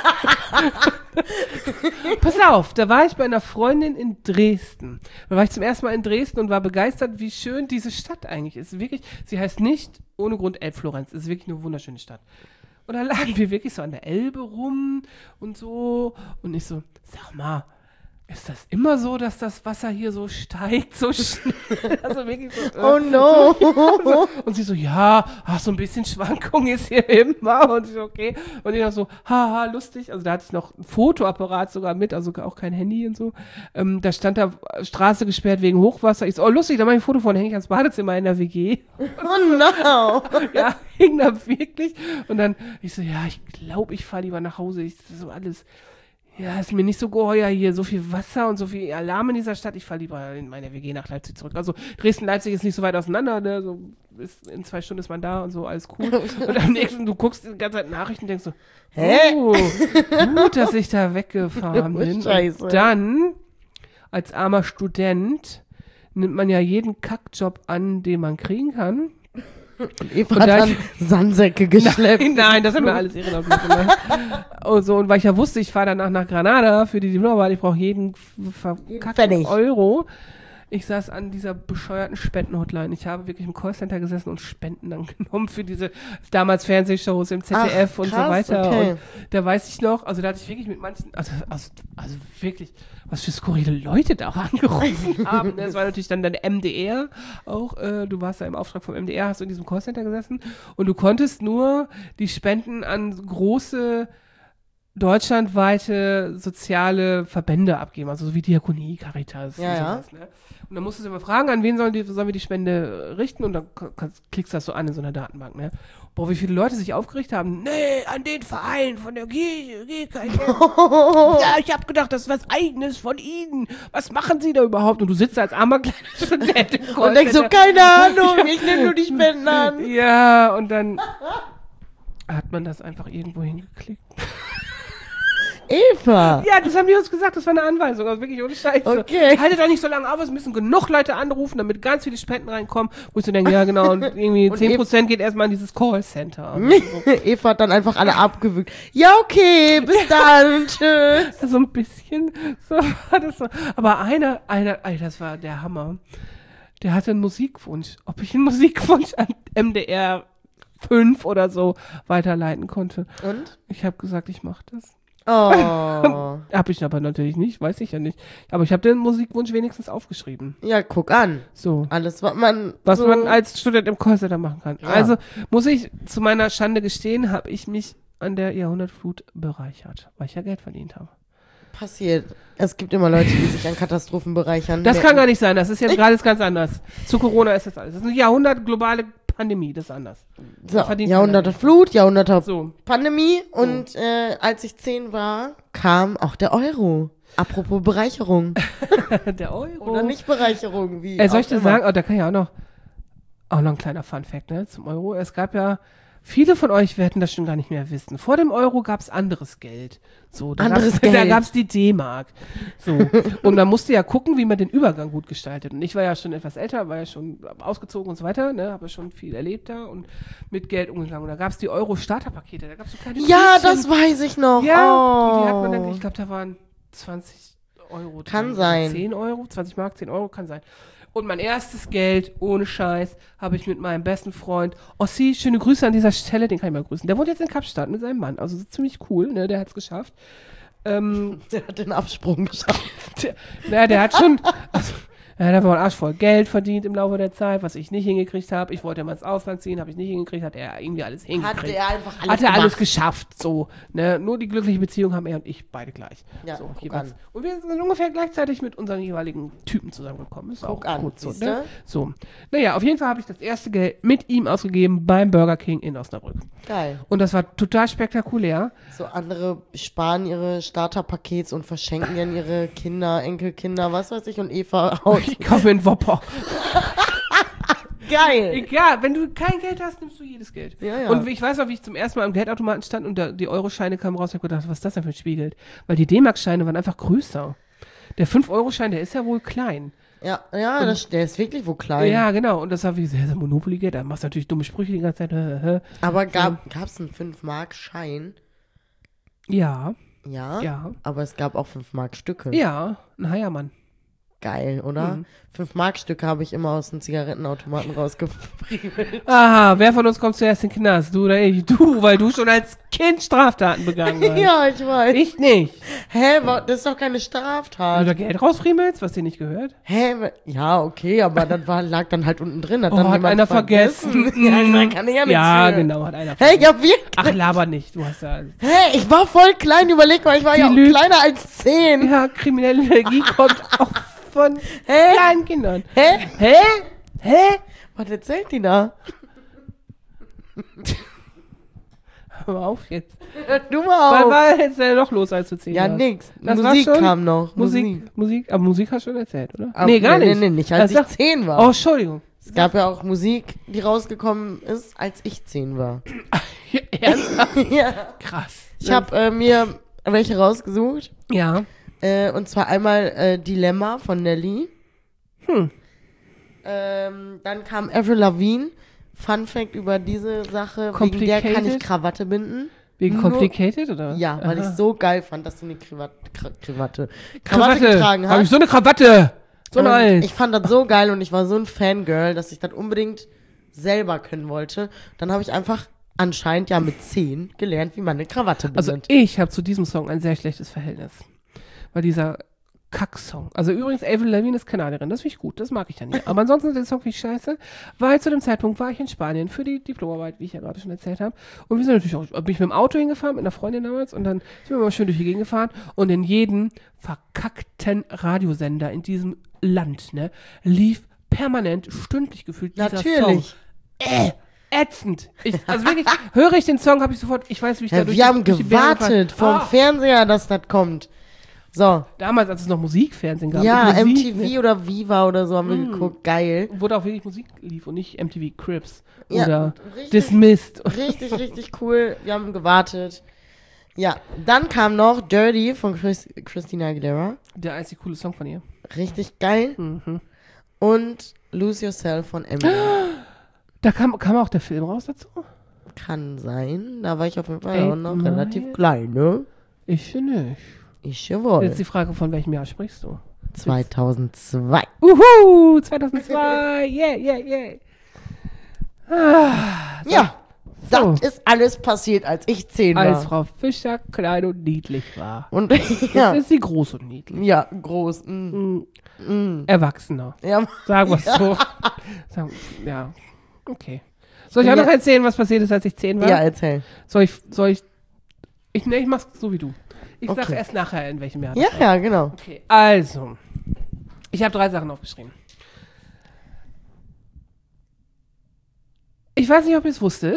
D: Pass auf, da war ich bei einer Freundin in Dresden. Da war ich zum ersten Mal in Dresden und war begeistert, wie schön diese Stadt eigentlich ist. Wirklich, sie heißt nicht ohne Grund Elbflorenz. Es ist wirklich eine wunderschöne Stadt. Und da lagen wir wirklich so an der Elbe rum und so. Und ich so, sag mal, ist das immer so, dass das Wasser hier so steigt, so schnell? Also wirklich so, äh,
B: Oh no.
D: so. Und sie so, ja, ach, so ein bisschen Schwankung ist hier immer. Und ich so, okay. Und ich noch so, haha, lustig. Also da hatte ich noch ein Fotoapparat sogar mit, also auch kein Handy und so. Ähm, da stand da Straße gesperrt wegen Hochwasser. Ich so, oh lustig, da mache ich ein Foto von, hänge ich ans Badezimmer in der W G.
B: Oh no.
D: Ja, hing da wirklich. Und dann, ich so, ja, ich glaube, ich fahre lieber nach Hause. Ich so alles, ja, ist mir nicht so geheuer hier, so viel Wasser und so viel Alarm in dieser Stadt. Ich fahre lieber in meine W G nach Leipzig zurück. Also Dresden-Leipzig ist nicht so weit auseinander, ne? So ist, in zwei Stunden ist man da und so, alles cool. Und am nächsten, du guckst die ganze Zeit Nachrichten und denkst so,
B: Hä?
D: oh, gut, dass ich da weggefahren bin.
B: Scheiße.
D: Und dann, als armer Student, nimmt man ja jeden Kackjob an, den man kriegen kann.
B: Und Eva
D: Und
B: hat
D: da
B: dann
D: ich-
B: Sandsäcke geschleppt.
D: Nein, nein, das haben wir alles ehrenamtlich gemacht. Und so, und weil ich ja wusste, ich fahre danach nach Granada für die Diplomarbeit, ich brauche jeden verkackten
B: Pfennig.
D: Euro. Ich saß an dieser bescheuerten Spendenhotline. Ich habe wirklich im Callcenter gesessen und Spenden dann genommen für diese damals Fernsehshows im Z D F
B: Ach,
D: und so
B: krass,
D: weiter.
B: okay.
D: Und da weiß ich noch, also da hatte ich wirklich mit manchen, also, also, also wirklich, was für skurrile Leute da auch angerufen haben. Das war natürlich dann der M D R auch. Äh, du warst da im Auftrag vom M D R, hast du in diesem Callcenter gesessen und du konntest nur die Spenden an große deutschlandweite soziale Verbände abgeben, also so wie Diakonie, Caritas
B: Ja,
D: und
B: ja.
D: sowas. Ne? Und dann musstest du immer fragen, an wen sollen, die, sollen wir die Spende richten und dann k- kannst, klickst das so an in so einer Datenbank. Ne? Boah, wie viele Leute sich aufgeregt haben. Nee, an den Verein von der G G K I. Ja, ich habe gedacht, das ist was Eigenes von Ihnen. Was machen Sie da überhaupt? Und du sitzt da als armer kleiner Student im
B: Und denkst so,
D: Callcenter.
B: keine Ahnung, ich nehme nur die Spenden an.
D: Ja, und dann hat man das einfach irgendwo hingeklickt.
B: Eva.
D: Ja, das haben die uns gesagt, das war eine Anweisung, also wirklich ohne Scheiße.
B: Okay.
D: Haltet doch nicht so lange auf, es müssen genug Leute anrufen, damit ganz viele Spenden reinkommen, wo ich so denke, ja genau, und irgendwie
B: Und
D: zehn Prozent geht erstmal an dieses Callcenter.
B: Eva hat dann einfach alle abgewürgt. Ja, okay, bis dann. Tschüss.
D: So ein bisschen, so war das so. Aber einer, einer, Alter, das war der Hammer. Der hatte einen Musikwunsch, ob ich einen Musikwunsch an M D R fünf oder so weiterleiten konnte.
B: Und?
D: Ich habe gesagt, ich mache das.
B: Oh.
D: Habe ich aber natürlich nicht, weiß ich ja nicht. Aber ich habe den Musikwunsch wenigstens aufgeschrieben.
B: Ja, guck an.
D: So.
B: Alles, was man.
D: Was
B: so
D: man als Student im Callcenter machen kann.
B: Ja.
D: Also muss ich zu meiner Schande gestehen, habe ich mich an der Jahrhundertflut bereichert, weil ich ja Geld verdient habe.
B: passiert. Es gibt immer Leute, die sich an Katastrophen bereichern.
D: Das
B: Wer-
D: kann gar nicht sein, das ist jetzt gerade ganz anders. Zu Corona ist das alles. Das ist eine Jahrhundert globale Pandemie, das ist anders.
B: So,
D: verdient
B: Jahrhunderte
D: man
B: Flut, Jahrhunderte
D: So.
B: Pandemie und äh, als ich zehn war, kam auch der Euro. Apropos Bereicherung.
D: Der Euro.
B: Oder nicht Bereicherung, wie
D: Äh, soll
B: auch
D: ich dir
B: immer.
D: sagen, oh, da kann ja auch noch, auch noch ein kleiner Fun-Fact, ne, zum Euro. Es gab ja viele von euch werden das schon gar nicht mehr wissen. Vor dem Euro gab es anderes Geld. So, da
B: Anderes
D: gab's,
B: Geld.
D: Da gab es die D-Mark. So. Und man musste ja gucken, wie man den Übergang gut gestaltet. Und ich war ja schon etwas älter, war ja schon ausgezogen und so weiter, ne, habe ja schon viel erlebt da und mit Geld umgegangen. Und da gab es die Euro-Starterpakete, da gab es so kleine
B: Ja,
D: Tütchen.
B: das weiß ich noch.
D: Ja,
B: oh.
D: und die hat man dann, ich glaube, da waren zwanzig Euro.
B: Kann
D: drin.
B: sein.
D: zehn Euro, zwanzig Mark, zehn Euro, kann sein. Und mein erstes Geld, ohne Scheiß, habe ich mit meinem besten Freund, Ossi, schöne Grüße an dieser Stelle, den kann ich mal grüßen. Der wohnt jetzt in Kapstadt mit seinem Mann, also ziemlich cool, ne, der hat es geschafft. Ähm,
B: Der hat den Absprung geschafft.
D: der, na, der hat schon, also, ja, der hat einen Arsch voll Geld verdient im Laufe der Zeit, was ich nicht hingekriegt habe. Ich wollte ja mal ins Ausland ziehen, habe ich nicht hingekriegt, hat er irgendwie alles hingekriegt.
B: Hat er einfach alles
D: Hat er alles
B: gemacht.
D: geschafft, so. Ne? Nur die glückliche Beziehung haben er und ich beide gleich.
B: Ja,
D: so,
B: guck
D: jeweils.
B: an.
D: Und wir sind ungefähr gleichzeitig mit unseren jeweiligen Typen zusammengekommen. Ist
B: Guck
D: auch
B: an,
D: gut so,
B: siehste?
D: ne? So. Naja, auf jeden Fall habe ich das erste Geld mit ihm ausgegeben beim Burger King in Osnabrück.
B: Geil.
D: Und das war total spektakulär.
B: So andere sparen ihre Starterpakets und verschenken dann ihre Kinder, Enkelkinder, was weiß ich, und Eva aus.
D: Ich kaufe mir einen Whopper.
B: Geil.
D: Egal, wenn du kein Geld hast, nimmst du jedes Geld.
B: Ja, ja.
D: Und ich weiß noch, wie ich zum ersten Mal am Geldautomaten stand und da, die Euroscheine kamen raus und ich hab gedacht, was ist das denn für ein Spielgeld? Weil die D-Mark-Scheine waren einfach größer. Der fünf Euro Schein, der ist ja wohl klein.
B: Ja, ja, das, der ist wirklich wohl klein.
D: Ja, genau. Und das war wie sehr, sehr Monopoly-Geld. Da machst du natürlich dumme Sprüche die ganze Zeit. Hä, hä.
B: Aber gab es einen fünf Mark Schein?
D: Ja,
B: Ja.
D: ja,
B: Aber es gab auch fünf Mark Stücke.
D: ja. Ein Heiermann.
B: Geil, oder?
D: Mhm.
B: fünf Mark Stücke habe ich immer aus dem Zigarettenautomaten rausgefriemelt.
D: Aha, wer von uns kommt zuerst in den Knast? Du oder ich? Du, weil du schon als Kind Straftaten begangen hast.
B: Ja, ich weiß.
D: Ich nicht.
B: Hä, wa- das ist doch keine
D: Wenn du
B: Straftat.
D: da Geld rausfriemelst, was dir nicht gehört?
B: Hä? wa- Ja, okay, aber das war, lag dann halt unten drin. Hat
D: Oh,
B: dann
D: hat
B: jemand
D: einer vergessen.
B: ja, da kann ich ja nichts
D: Ja,
B: für.
D: genau, hat einer
B: Hä, ja, wirklich?
D: Ach, laber nicht. Du hast ja...
B: Hä, ich war voll klein, überleg mal, ich war
D: Die
B: ja auch
D: lügt.
B: kleiner als zehn.
D: Ja, kriminelle Energie kommt auch von
B: Hä?
D: kleinen Kindern.
B: Hä?
D: Hä? Hä?
B: Was erzählt die da?
D: Hör mal auf jetzt.
B: Du
D: Was
B: mal auf.
D: war jetzt denn noch los, als du zehn
B: Ja,
D: warst?
B: nix.
D: Das war's
B: Musik
D: schon?
B: kam noch.
D: Musik, Musik, aber Musik hast du schon erzählt, oder?
B: Aber-
D: nee, gar
B: nee,
D: nicht.
B: Nee, nee, nicht, als
D: Das
B: ich
D: sag-
B: zehn war.
D: Oh, Entschuldigung.
B: Es gab ja auch Musik, die rausgekommen ist, als ich zehn war.
D: Ernsthaft?
B: ja.
D: Krass.
B: Ich habe äh, mir welche rausgesucht.
D: Ja.
B: Äh, und zwar einmal äh, Dilemma von Nelly.
D: Hm.
B: Ähm, dann kam Avril Lavigne. Fun Fact über diese Sache. Wegen der kann ich
D: Complicated?
B: Krawatte binden.
D: Wegen
B: Nur-
D: Complicated, oder?
B: Ja, weil ich
D: Aha.
B: so geil fand, dass sie eine Krawatte, Kra Krawatte, Krawatte
D: Krawatte.
B: getragen
D: Habe
B: hat.
D: ich so eine Krawatte. So eine
B: Und
D: alt.
B: ich fand das so geil und ich war so ein Fangirl, dass ich das unbedingt selber können wollte. Dann habe ich einfach anscheinend ja mit zehn gelernt, wie man eine Krawatte
D: Also
B: bindet.
D: ich habe zu diesem Song ein sehr schlechtes Verhältnis. Weil dieser Kack-Song. Also übrigens, Avril Lavigne ist Kanadierin, das finde ich gut, das mag ich dann nicht. Aber ansonsten den Song finde ich scheiße, weil zu dem Zeitpunkt war ich in Spanien für die Diplomarbeit, wie ich ja gerade schon erzählt habe. Und wir sind natürlich auch, bin ich mit dem Auto hingefahren, mit einer Freundin damals, und dann sind wir mal schön durch die Gegend gefahren und in jedem verkackten Radiosender in diesem Land, ne, lief permanent, stündlich gefühlt dieser Song.
B: Natürlich.
D: Äh, ätzend. Ich, also wirklich, höre ich den Song, habe ich sofort, ich weiß, wie ich da
B: Ja,
D: durch
B: wir
D: die-
B: haben
D: durch die Berge
B: gewartet
D: fahre.
B: vom
D: Ah,
B: Fernseher, dass das kommt. So.
D: Damals, als es noch Musikfernsehen gab.
B: Ja,
D: mit
B: M
D: Musik,
B: T V
D: ne?
B: oder Viva oder so haben wir
D: Mm.
B: geguckt. Geil.
D: Wo da auch wirklich Musik lief und nicht M T V Cribs
B: Ja,
D: oder
B: richtig.
D: Dismissed.
B: Richtig, richtig cool. Wir haben gewartet. Ja, dann kam noch Dirty von Chris Christina Aguilera.
D: Der einzige coole Song von ihr.
B: Richtig geil.
D: Mhm.
B: Und Lose Yourself von Eminem.
D: Da kam, kam auch der Film raus dazu?
B: Kann sein. Da war ich auf jeden Fall
D: Eight
B: auch noch
D: Mile.
B: relativ klein, ne?
D: Ich nicht.
B: Ich jawohl.
D: Jetzt die Frage, von welchem Jahr sprichst du?
B: zweitausendzwei.
D: Uhu, zweitausendzwei, yeah, yeah, yeah. Ah,
B: Ja,
D: so.
B: das ist alles passiert, als ich zehn war.
D: als Frau Fischer klein und niedlich war.
B: Und
D: Jetzt
B: ja,
D: ist sie groß und niedlich.
B: ja, groß. Mm,
D: Mhm.
B: mm.
D: Erwachsener.
B: Ja,
D: Sagen wir es so. Sagen, ja, okay. Soll ich auch
B: Ja.
D: noch erzählen, was passiert ist, als ich zehn war?
B: ja, erzähl.
D: Soll ich, soll ich, ich, nee, ich mach's so wie du. Ich sag
B: Okay.
D: erst nachher, in welchem Jahr.
B: Ja,
D: das war.
B: ja, genau.
D: Okay, also, ich habe drei Sachen aufgeschrieben. Ich weiß nicht, ob ihr es wusstet.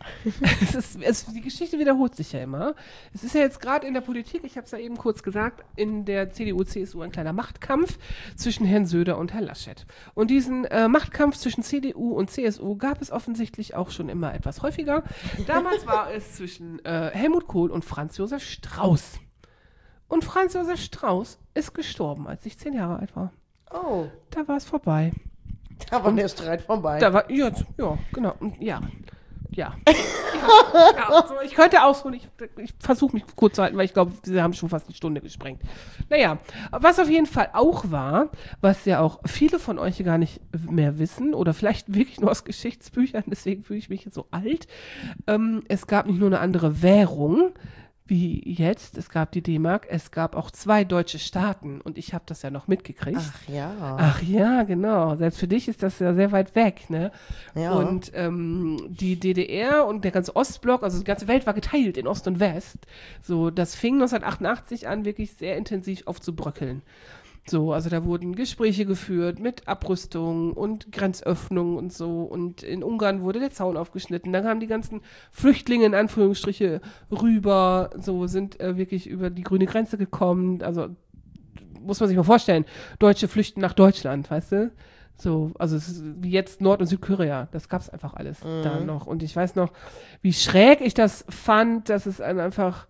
D: es ist, es, die Geschichte wiederholt sich ja immer. Es ist ja jetzt gerade in der Politik, ich habe es ja eben kurz gesagt, in der C D U, C S U ein kleiner Machtkampf zwischen Herrn Söder und Herrn Laschet. Und diesen äh, Machtkampf zwischen C D U und C S U gab es offensichtlich auch schon immer etwas häufiger. Damals war es zwischen äh, Helmut Kohl und Franz Josef Strauß. Und Franz Josef Strauß ist gestorben, als ich zehn Jahre alt war.
B: Oh,
D: Da war es vorbei.
B: da war der Streit vorbei.
D: Da war, ja, ja, genau, und ja, ja. ja, ja so, ich könnte ausholen, ich, ich versuche mich kurz zu halten, weil ich glaube, wir haben schon fast eine Stunde gesprengt. Naja, was auf jeden Fall auch war, was ja auch viele von euch gar nicht mehr wissen oder vielleicht wirklich nur aus Geschichtsbüchern, deswegen fühle ich mich jetzt so alt, ähm, es gab nicht nur eine andere Währung, wie jetzt, es gab die D-Mark, es gab auch zwei deutsche Staaten und ich habe das ja noch mitgekriegt.
B: Ach ja.
D: Ach ja, genau. Selbst für dich ist das ja sehr weit weg, ne?
B: Ja.
D: Und ähm, die D D R und der ganze Ostblock, also die ganze Welt war geteilt in Ost und West. So, das fing neunzehnhundertachtundachtzig an, wirklich sehr intensiv aufzubröckeln. So, also da wurden Gespräche geführt mit Abrüstung und Grenzöffnung und so. Und in Ungarn wurde der Zaun aufgeschnitten. Dann kamen die ganzen Flüchtlinge in Anführungsstriche rüber, so sind äh, wirklich über die grüne Grenze gekommen. Also muss man sich mal vorstellen, Deutsche flüchten nach Deutschland, weißt du? So, also es ist wie jetzt Nord- und Südkorea. Das gab's einfach alles
B: Mhm.
D: da noch. Und ich weiß noch, wie schräg ich das fand, dass es ein einfach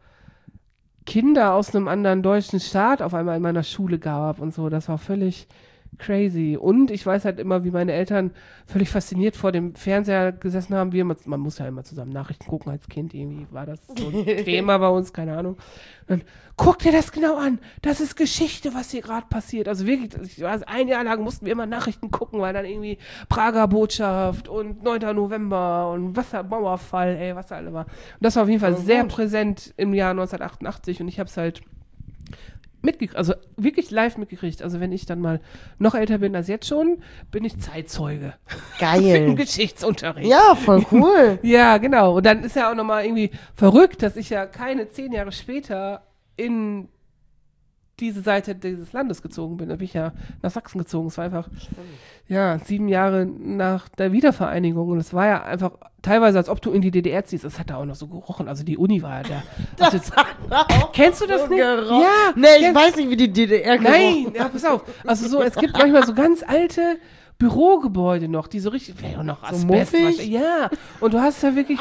D: Kinder aus einem anderen deutschen Staat auf einmal in meiner Schule gab und so. Das war völlig crazy. Und ich weiß halt immer, wie meine Eltern völlig fasziniert vor dem Fernseher gesessen haben. Wir, man muss ja immer zusammen Nachrichten gucken als Kind. Irgendwie war das so ein Thema bei uns, keine Ahnung. Und dann, guck dir das genau an. Das ist Geschichte, was hier gerade passiert. Also wirklich, ich weiß, ein Jahr lang mussten wir immer Nachrichten gucken, weil dann irgendwie Prager Botschaft und neunter November und Wassermauerfall, ey, was da alle war. Und das war auf jeden Fall
B: Oh,
D: sehr
B: gut.
D: präsent im Jahr neunzehnhundertachtundachtzig und ich habe es halt mitgekriegt, also wirklich live mitgekriegt. Also wenn ich dann mal noch älter bin als jetzt schon, bin ich Zeitzeuge. Im
B: Geil.
D: Geschichtsunterricht.
B: Ja, voll cool.
D: Ja, genau. Und dann ist ja auch nochmal irgendwie verrückt, dass ich ja keine zehn Jahre später in diese Seite dieses Landes gezogen bin. Da bin ich ja nach Sachsen gezogen. Es war einfach, ja, sieben Jahre nach der Wiedervereinigung. Und es war ja einfach teilweise, als ob du in die D D R ziehst. Es hat da auch noch so gerochen. Also die Uni war ja der.
B: Das
D: Also,
B: hat auch
D: kennst du das
B: so
D: nicht?
B: gerochen.
D: Ja.
B: Nee, ich
D: ja,
B: weiß nicht, wie die D D R
D: Nein,
B: gerochen
D: ja, pass auf. Also so, es gibt manchmal so ganz alte Bürogebäude noch, die so richtig, ja, noch Asbest.
B: muffig?
D: wahrscheinlich. Ja, und du hast da wirklich,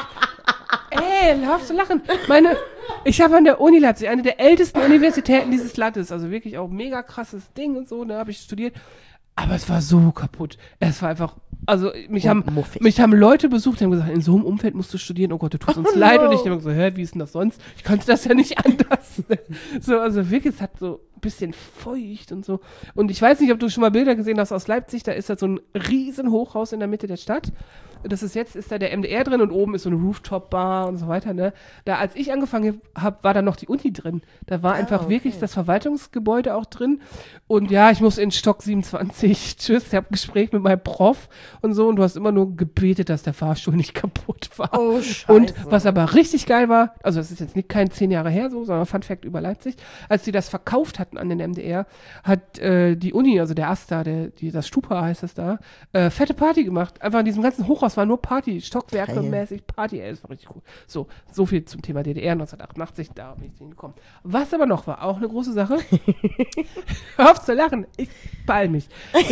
D: ey, darfst du lachen. Meine, ich habe an der Uni Leipzig, eine der ältesten Universitäten dieses Landes, also wirklich auch mega krasses Ding und so, da habe ich studiert. Aber es war so kaputt. Es war einfach, also mich,
B: Ja,
D: haben,
B: muffig.
D: mich haben Leute besucht, die haben gesagt, in so einem Umfeld musst du studieren, oh Gott, du tust uns
B: Oh
D: leid.
B: no.
D: Und ich habe gesagt, hä, wie ist denn das sonst? Ich konnte das ja nicht anders. So, also wirklich, es hat so ein bisschen feucht und so. Und ich weiß nicht, ob du schon mal Bilder gesehen hast aus Leipzig, da ist da so ein riesen Hochhaus in der Mitte der Stadt. Das ist jetzt, ist da der M D R drin und oben ist so eine Rooftop-Bar und so weiter, ne. Da, als ich angefangen habe, war da noch die Uni drin. Da war einfach
B: okay.
D: wirklich das Verwaltungsgebäude auch drin. Und ja, ich muss in Stock siebenundzwanzig, tschüss, ich habe ein Gespräch mit meinem Prof und so und du hast immer nur gebetet, dass der Fahrstuhl nicht kaputt war.
B: Oh, scheiße.
D: Und was aber richtig geil war, also das ist jetzt nicht kein zehn Jahre her so, sondern Fun Fact über Leipzig, als die das verkauft hatten an den M D R, hat äh, die Uni, also der AStA, der, die, das Stupa heißt das da, äh, fette Party gemacht. Einfach in diesem ganzen Hochhaus war nur Party, Stockwerke-mäßig Party, ey, das war richtig cool. So, so viel zum Thema D D R neunzehnhundertachtundachtzig, da bin ich hingekommen. Was aber noch war, auch eine große Sache, hör auf zu lachen, ich beeil mich.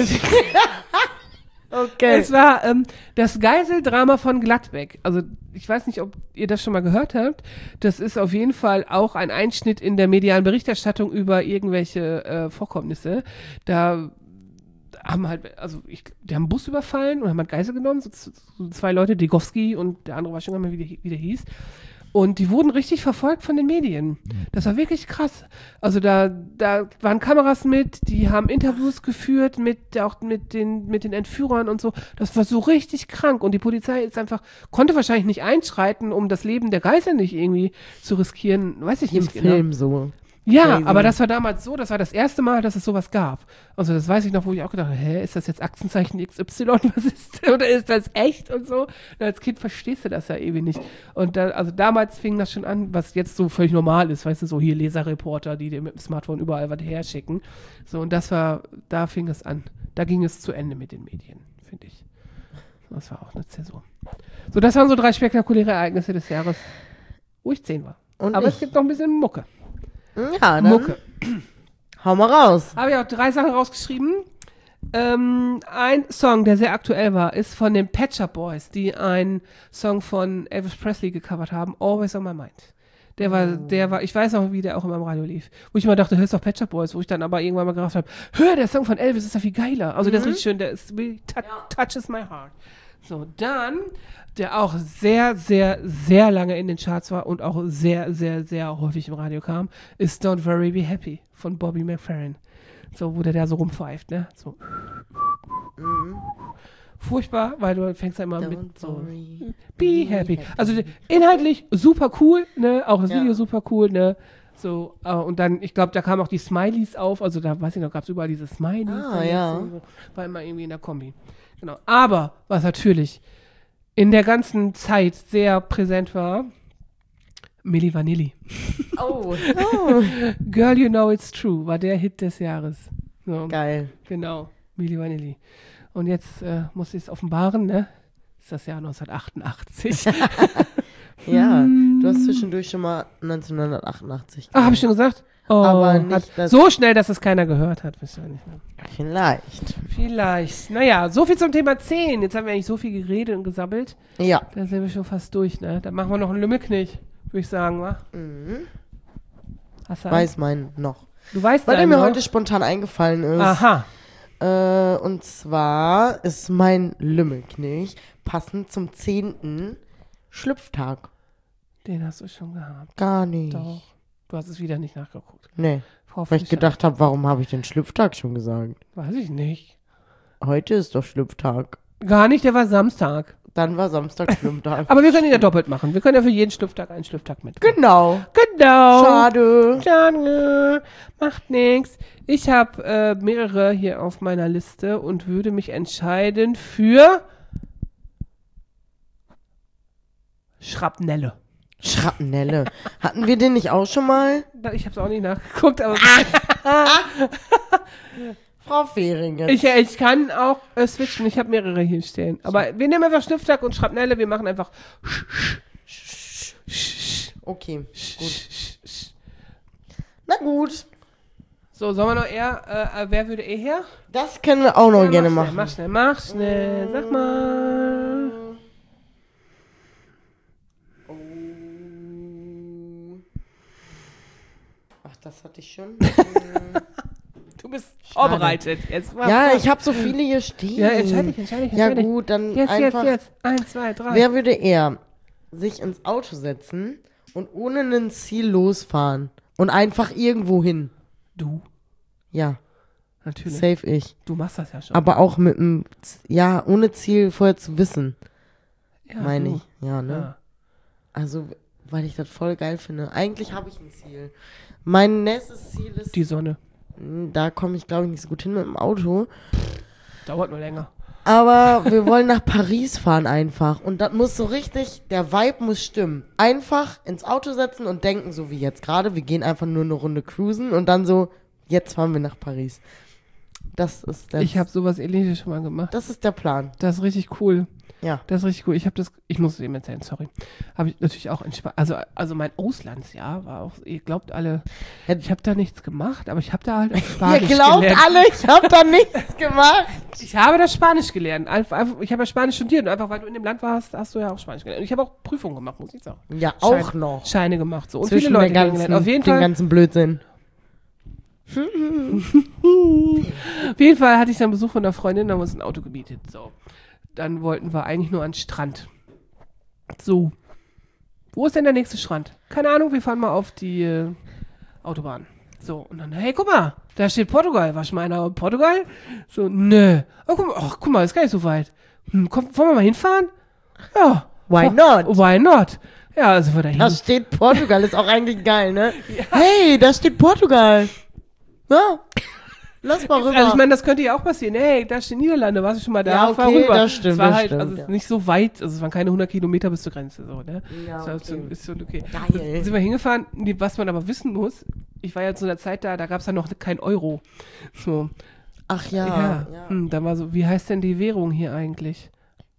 B: Okay.
D: Es war ähm, das Geiseldrama von Gladbeck. Also ich weiß nicht, ob ihr das schon mal gehört habt. Das ist auf jeden Fall auch ein Einschnitt in der medialen Berichterstattung über irgendwelche äh, Vorkommnisse. Da haben halt, also ich, die haben einen Bus überfallen und haben halt Geisel genommen, so, so zwei Leute, Degowski und der andere war schon gar nicht mehr, wie der, wie der hieß. Und die wurden richtig verfolgt von den Medien. Das war wirklich krass. Also da, da waren Kameras mit, die haben Interviews geführt mit, auch mit den, mit den Entführern und so. Das war so richtig krank. Und die Polizei ist einfach, konnte wahrscheinlich nicht einschreiten, um das Leben der Geisel nicht irgendwie zu riskieren. Weiß ich
B: Im
D: nicht genau.
B: Film so.
D: Ja,
B: Crazy.
D: aber das war damals so, das war das erste Mal, dass es sowas gab. Also das weiß ich noch, wo ich auch gedacht habe, hä, ist das jetzt Aktenzeichen X Y, was ist, oder ist das echt und so? Und als Kind verstehst du das ja ewig nicht. Und da, also damals fing das schon an, was jetzt so völlig normal ist, weißt du, so hier Leserreporter, die dir mit dem Smartphone überall was herschicken. So, und das war, da fing es an. Da ging es zu Ende mit den Medien, finde ich. Das war auch eine Zäsur. So, das waren so drei spektakuläre Ereignisse des Jahres, wo ich zehn war.
B: Und
D: Aber
B: ich.
D: es gibt noch ein bisschen Mucke.
B: Ja, dann
D: Mucke.
B: hau mal raus.
D: Habe ich auch drei Sachen rausgeschrieben. Ähm, ein Song, der sehr aktuell war, ist von den Pet Shop Boys, die einen Song von Elvis Presley gecovert haben, Always on My Mind. Der war, der war, ich weiß noch, wie der auch immer im Radio lief. Wo ich immer dachte, hörst doch Pet Shop Boys, wo ich dann aber irgendwann mal gedacht habe, hör, der Song von Elvis ist ja viel geiler. Also der ist richtig schön, der ist really tou- touches my heart. So, dann, der auch sehr, sehr, sehr lange in den Charts war und auch sehr, sehr, sehr häufig im Radio kam, ist Don't Worry, Be Happy von Bobby McFerrin. So, wo der da so rumpfeift, ne? So.
B: Mhm.
D: Furchtbar, weil du fängst ja immer
B: Don't
D: mit so
B: worry,
D: Be Happy. Also inhaltlich super cool, ne? Auch das
B: Ja.
D: Video super cool, ne? So, äh, und dann, ich glaube, da kamen auch die Smileys auf, also da, weiß ich noch, gab es überall diese Smileys.
B: Ah,
D: dann
B: ja.
D: so, war immer irgendwie in der Kombi. Genau. Aber, was natürlich in der ganzen Zeit sehr präsent war, Milli Vanilli.
B: Oh. oh.
D: Girl, You Know It's True war der Hit des Jahres. So,
B: Geil.
D: genau, Milli Vanilli. Und jetzt äh, muss ich es offenbaren, ne? Ist das Jahr neunzehnhundertachtundachtzig.
B: Ja, du hast zwischendurch schon mal neunzehnhundertachtundachtzig
D: Ah, hab ich schon gesagt? Oh,
B: Aber nicht,
D: hat
B: dass-
D: so schnell, dass es keiner gehört hat, wisst ihr nicht mehr.
B: Vielleicht.
D: Vielleicht. Naja, so viel zum Thema zehn. Jetzt haben wir eigentlich so viel geredet und gesammelt.
B: Ja.
D: Da sind wir schon fast durch, ne? Dann machen wir noch einen Lümmelknich, würde ich sagen, wa?
B: Mhm.
D: Hast du einen?
B: Weiß meinen noch.
D: Du weißt
B: Weil der
D: einen
B: mir
D: noch?
B: heute spontan eingefallen ist.
D: Aha.
B: Äh, und zwar ist mein Lümmelknich passend zum zehnten Schlüpftag.
D: Den hast du schon gehabt.
B: Gar nicht.
D: Doch. Du hast es wieder nicht nachgeguckt.
B: Nee.
D: Frau
B: Weil ich
D: Fischer.
B: gedacht habe, warum habe ich den Schlüpftag schon gesagt?
D: Weiß ich nicht.
B: Heute ist doch Schlüpftag.
D: Gar nicht, der war Samstag.
B: Dann war Samstag Schlüpftag.
D: Aber wir können ihn ja doppelt machen. Wir können ja für jeden Schlüpftag einen Schlüpftag mit.
B: Genau.
D: Genau.
B: Schade.
D: Schade. Macht nix. Ich habe äh, mehrere hier auf meiner Liste und würde mich entscheiden für Schrapnelle.
B: Schrapnelle. Hatten wir den nicht auch schon mal?
D: Da- Ich habe es auch nicht nachgeguckt, aber
B: Frau Fehringen.
D: ich, ich kann auch äh, switchen. Ich habe mehrere hier stehen. Aber wir nehmen einfach Schlüpftag und Schrapnelle. Wir machen einfach
B: Okay, gut. Na gut.
D: So, sollen wir noch eher, äh, äh, wer würde eh her?
B: Das können wir auch noch
D: Ja,
B: gerne
D: mach
B: machen.
D: schnell, mach schnell, mach schnell. Sag mal.
B: Oh. Ach, das hatte ich schon.
D: Du bist vorbereitet. Jetzt mach
B: Ja,
D: mal.
B: ich habe so viele hier stehen.
D: Ja, entscheide dich, entscheide dich,
B: Ja
D: entscheide dich.
B: gut, dann
D: Jetzt,
B: einfach.
D: jetzt, jetzt. Eins, zwei, drei.
B: Wer würde eher sich ins Auto setzen und ohne ein Ziel losfahren und einfach irgendwo hin?
D: Du,
B: Ja,
D: natürlich.
B: safe ich.
D: Du machst das ja schon.
B: Aber auch mit einem, Z- ja, ohne Ziel vorher zu wissen,
D: ja,
B: meine
D: du.
B: ich. Ja, ne?
D: Ja.
B: Also, weil ich das voll geil finde. Eigentlich habe ich ein Ziel. Mein nächstes Ziel ist,
D: Die Sonne.
B: da komme ich glaube ich nicht so gut hin mit dem Auto,
D: Dauert nur länger.
B: aber wir wollen nach Paris fahren einfach. Und das muss so richtig, der Vibe muss stimmen. Einfach ins Auto setzen und denken, so wie jetzt gerade, wir gehen einfach nur eine Runde cruisen und dann so, jetzt fahren wir nach Paris. Das ist der,
D: Ich habe sowas ähnliches schon mal gemacht.
B: das ist der Plan.
D: Das ist richtig cool.
B: Ja.
D: Das ist richtig cool. Ich habe das, ich muss es eben erzählen, sorry. Habe ich natürlich auch entspannt. Also, also mein Auslandsjahr war auch, ihr glaubt alle,
B: Hätt-
D: ich habe da nichts gemacht, aber ich habe da halt auch
B: Ihr
D: Spanisch
B: glaubt
D: gelernt.
B: alle, ich habe da nichts gemacht.
D: Ich habe das Spanisch gelernt. Einfach, einfach, ich habe ja Spanisch studiert und einfach weil du in dem Land warst, hast du ja auch Spanisch gelernt. Und ich habe auch Prüfungen gemacht, muss ich sagen.
B: Ja,
D: Schein-
B: auch noch.
D: Scheine gemacht. So. Und
B: Zwischen
D: viele Leute
B: der ganzen,
D: kennengelernt. Auf jeden
B: dem
D: Fall.
B: ganzen Blödsinn.
D: Auf jeden Fall hatte ich dann Besuch von einer Freundin, da haben wir uns ein Auto gemietet. So. Dann wollten wir eigentlich nur an den Strand. So. Wo ist denn der nächste Strand? Keine Ahnung, wir fahren mal auf die äh, Autobahn. So, und dann, hey, guck mal, da steht Portugal. War schon mal einer in Portugal? So, nö. Oh, guck mal, ach, guck mal, ist gar nicht so weit. Hm, komm, wollen wir mal hinfahren? Ja.
B: Why
D: Fa-
B: not?
D: Why not? Ja, also wir dahin.
B: Da steht Portugal, ist auch eigentlich geil, ne? Hey, da steht Portugal. Ja. Lass mal rüber.
D: Also ich meine, das könnte ja auch passieren. Hey, da steht Niederlande, warst du schon mal da?
B: Ja,
D: Fahr
B: okay,
D: rüber.
B: das stimmt,
D: Es war
B: das
D: halt,
B: stimmt,
D: also
B: ja.
D: nicht so weit, also es waren keine hundert Kilometer bis zur Grenze, so, ne?
B: Ja,
D: Das war
B: okay.
D: schon- ist schon okay.
B: Geil.
D: Dann sind wir hingefahren, die- was man aber wissen muss, ich war ja zu einer Zeit da, da gab es ja noch kein Euro. So,
B: Ach ja.
D: ja,
B: ja.
D: Hm, da war so, wie heißt denn die Währung hier eigentlich?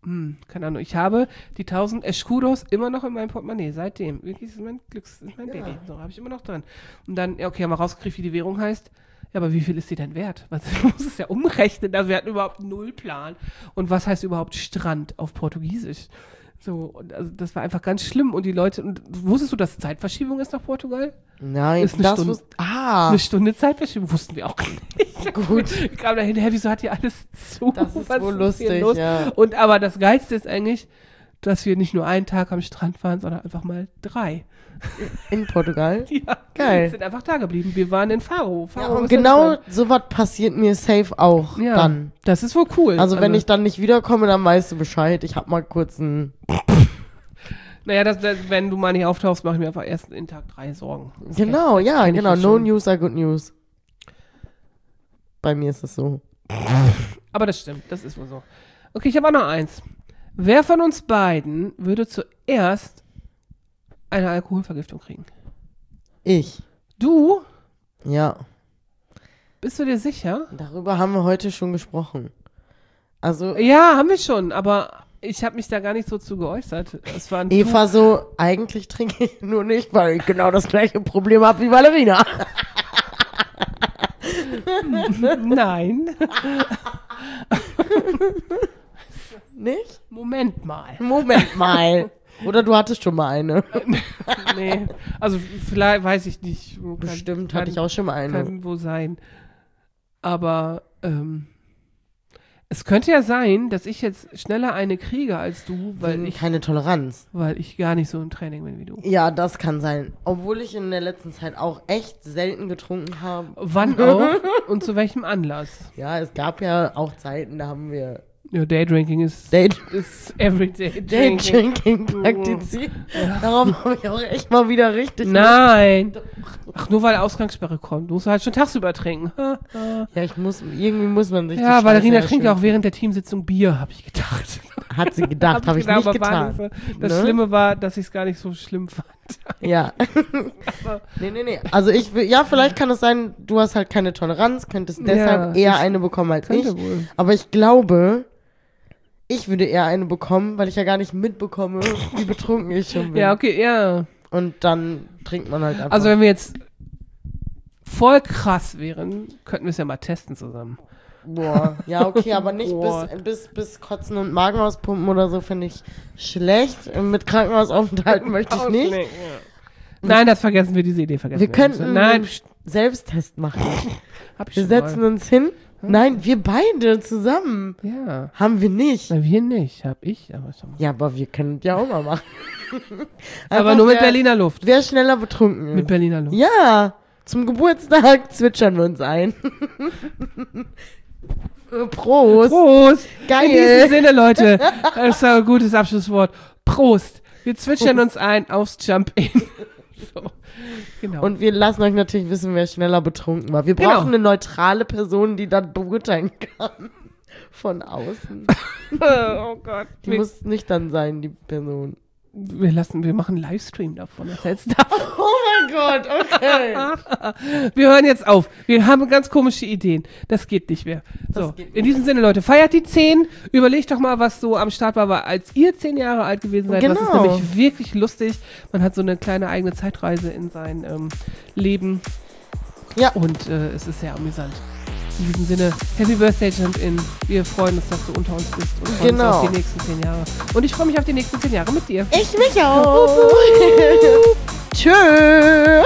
D: hm, keine Ahnung, ich habe die tausend Escudos immer noch in meinem Portemonnaie, seitdem. Wirklich, das ist mein Glücks, das ist mein
B: Ja.
D: Baby. So, habe ich immer noch drin. Und dann, ja, okay, haben wir rausgekriegt, wie die Währung heißt. Ja, aber wie viel ist die denn wert? Was, ich muss es ja umrechnen. Also wir hatten überhaupt null Plan. Und was heißt überhaupt Strand auf Portugiesisch? So, und also das war einfach ganz schlimm. Und die Leute, und wusstest du, dass Zeitverschiebung ist nach Portugal?
B: Nein,
D: Ist eine
B: das
D: Stunde.
B: wusste. Ah,
D: Eine Stunde Zeitverschiebung wussten wir auch nicht.
B: gut.
D: Ich kam dahin, hä, wieso hat hier alles zu?
B: Das ist
D: Was
B: wohl
D: hier
B: lustig,
D: los?
B: ja.
D: Und aber das Geilste ist eigentlich, dass wir nicht nur einen Tag am Strand waren, sondern einfach mal drei.
B: In Portugal.
D: Ja,
B: Geil.
D: Wir sind einfach da geblieben. Wir waren in Faro.
B: Ja,
D: Faro
B: und
D: ist
B: genau
D: entspannt.
B: sowas passiert mir safe auch
D: Ja,
B: dann.
D: das ist wohl cool.
B: Also wenn ich dann nicht wiederkomme, dann weißt du Bescheid. Ich hab mal kurz ein...
D: Naja, das, das, wenn du mal nicht auftauchst, mache ich mir einfach erst in Tag drei Sorgen. Das
B: Genau,
D: kenn-
B: ja,
D: kenn ich
B: genau.
D: ja
B: No
D: schon.
B: news are good news. Bei mir ist es so.
D: Aber das stimmt, das ist wohl so. Okay, ich habe auch noch eins. Wer von uns beiden würde zuerst eine Alkoholvergiftung kriegen?
B: Ich.
D: Du?
B: Ja.
D: Bist du dir sicher?
B: Darüber haben wir heute schon gesprochen. Also
D: Ja, haben wir schon, aber ich habe mich da gar nicht so zu geäußert. Es war ein
B: Eva so, eigentlich trinke ich nur nicht, weil ich genau das gleiche Problem habe wie Valerina.
D: Du- Nein.
B: Nicht?
D: Moment mal.
B: Moment mal. Oder du hattest schon mal eine.
D: Nee. Also vielleicht weiß ich nicht. Kann,
B: Bestimmt
D: kann,
B: hatte ich auch schon mal eine.
D: Kann wohl sein. Aber ähm, es könnte ja sein, dass ich jetzt schneller eine kriege als du, weil
B: Wegen
D: ich,
B: keine Toleranz.
D: weil ich gar nicht so im Training bin wie du.
B: Ja, das kann sein. Obwohl ich in der letzten Zeit auch echt selten getrunken habe.
D: Wann auch und zu welchem Anlass?
B: Ja, es gab ja auch Zeiten, da haben wir
D: Ja, Daydrinking ist,
B: Day
D: ist Everyday
B: Day
D: Drinking.
B: Drinking praktiziert. Darauf habe ich auch echt mal wieder richtig.
D: Nein. Ach, nur weil Ausgangssperre kommt. Du musst halt schon tagsüber trinken.
B: Ja, ich muss, irgendwie muss man sich die
D: Ja, Valerina
B: Scheiße
D: trinkt ja auch
B: erschöpfen.
D: während der Teamsitzung Bier, habe ich gedacht.
B: Hat sie gedacht, habe ich
D: gedacht,
B: nicht
D: aber war
B: getan.
D: nicht so- Das
B: Ne?
D: Schlimme war, dass ich es gar nicht so schlimm fand.
B: Ja. nee, nee, nee. Also ich will, ja, vielleicht kann es sein, du hast halt keine Toleranz, könntest deshalb
D: Ja,
B: eher
D: ich-
B: eine bekommen als ich.
D: Könnte wohl.
B: Aber ich glaube, ich würde eher eine bekommen, weil ich ja gar nicht mitbekomme, wie betrunken ich schon bin.
D: Ja, okay, ja.
B: Und dann trinkt man halt einfach.
D: Also wenn wir jetzt voll krass wären, könnten wir es ja mal testen zusammen.
B: Boah, ja, okay, aber nicht
D: Boah.
B: bis, bis, bis Kotzen und Magen auspumpen oder so, finde ich schlecht. Mit Krankenhausaufenthalten möchte ich nicht.
D: Ja. Nein, das vergessen wir, diese Idee vergessen
B: Wir
D: wir.
B: könnten
D: Nein,
B: einen Selbsttest machen.
D: hab ich
B: Wir
D: schon
B: setzen
D: mal.
B: uns hin. Nein, wir beide zusammen.
D: Ja.
B: Haben wir nicht.
D: Na, wir nicht, hab ich, aber schon mal.
B: Ja, aber wir können ja auch mal machen.
D: Aber
B: Einfach,
D: nur mit
B: wer,
D: Berliner Luft.
B: Wer schneller betrunken
D: Mit
B: ist.
D: Berliner Luft.
B: Ja, zum Geburtstag zwitschern wir uns ein. Prost.
D: Prost!
B: Geil.
D: In diesem Sinne, Leute, das ist ein gutes Abschlusswort. Prost! Wir zwitschern uns ein aufs Jump-In. So, genau.
B: Und wir lassen euch natürlich wissen, wer schneller betrunken war. Wir
D: Genau.
B: brauchen eine neutrale Person, die das beurteilen kann. Von außen.
D: oh Gott.
B: Die
D: Wir,
B: muss nüchtern sein, die Person.
D: wir lassen, wir machen einen Livestream davon. Das hältst du davon.
B: Oh mein Gott, okay.
D: Wir hören jetzt auf. Wir haben ganz komische Ideen. Das geht nicht mehr. So,
B: Das geht
D: in diesem Sinne, Leute, feiert die zehn. Überlegt doch mal, was so am Start war, als ihr zehn Jahre alt gewesen seid. Das ist
B: Genau.
D: nämlich wirklich lustig. Man hat so eine kleine eigene Zeitreise in sein ähm, Leben.
B: Ja.
D: Und äh, es ist sehr amüsant. In diesem Sinne, Happy Birthday, Jump-In. Wir freuen uns, dass du unter uns bist und freuen
B: Genau.
D: uns auf die nächsten zehn Jahre. Und ich freue mich auf die nächsten zehn Jahre mit dir.
B: Ich mich auch. Tschö.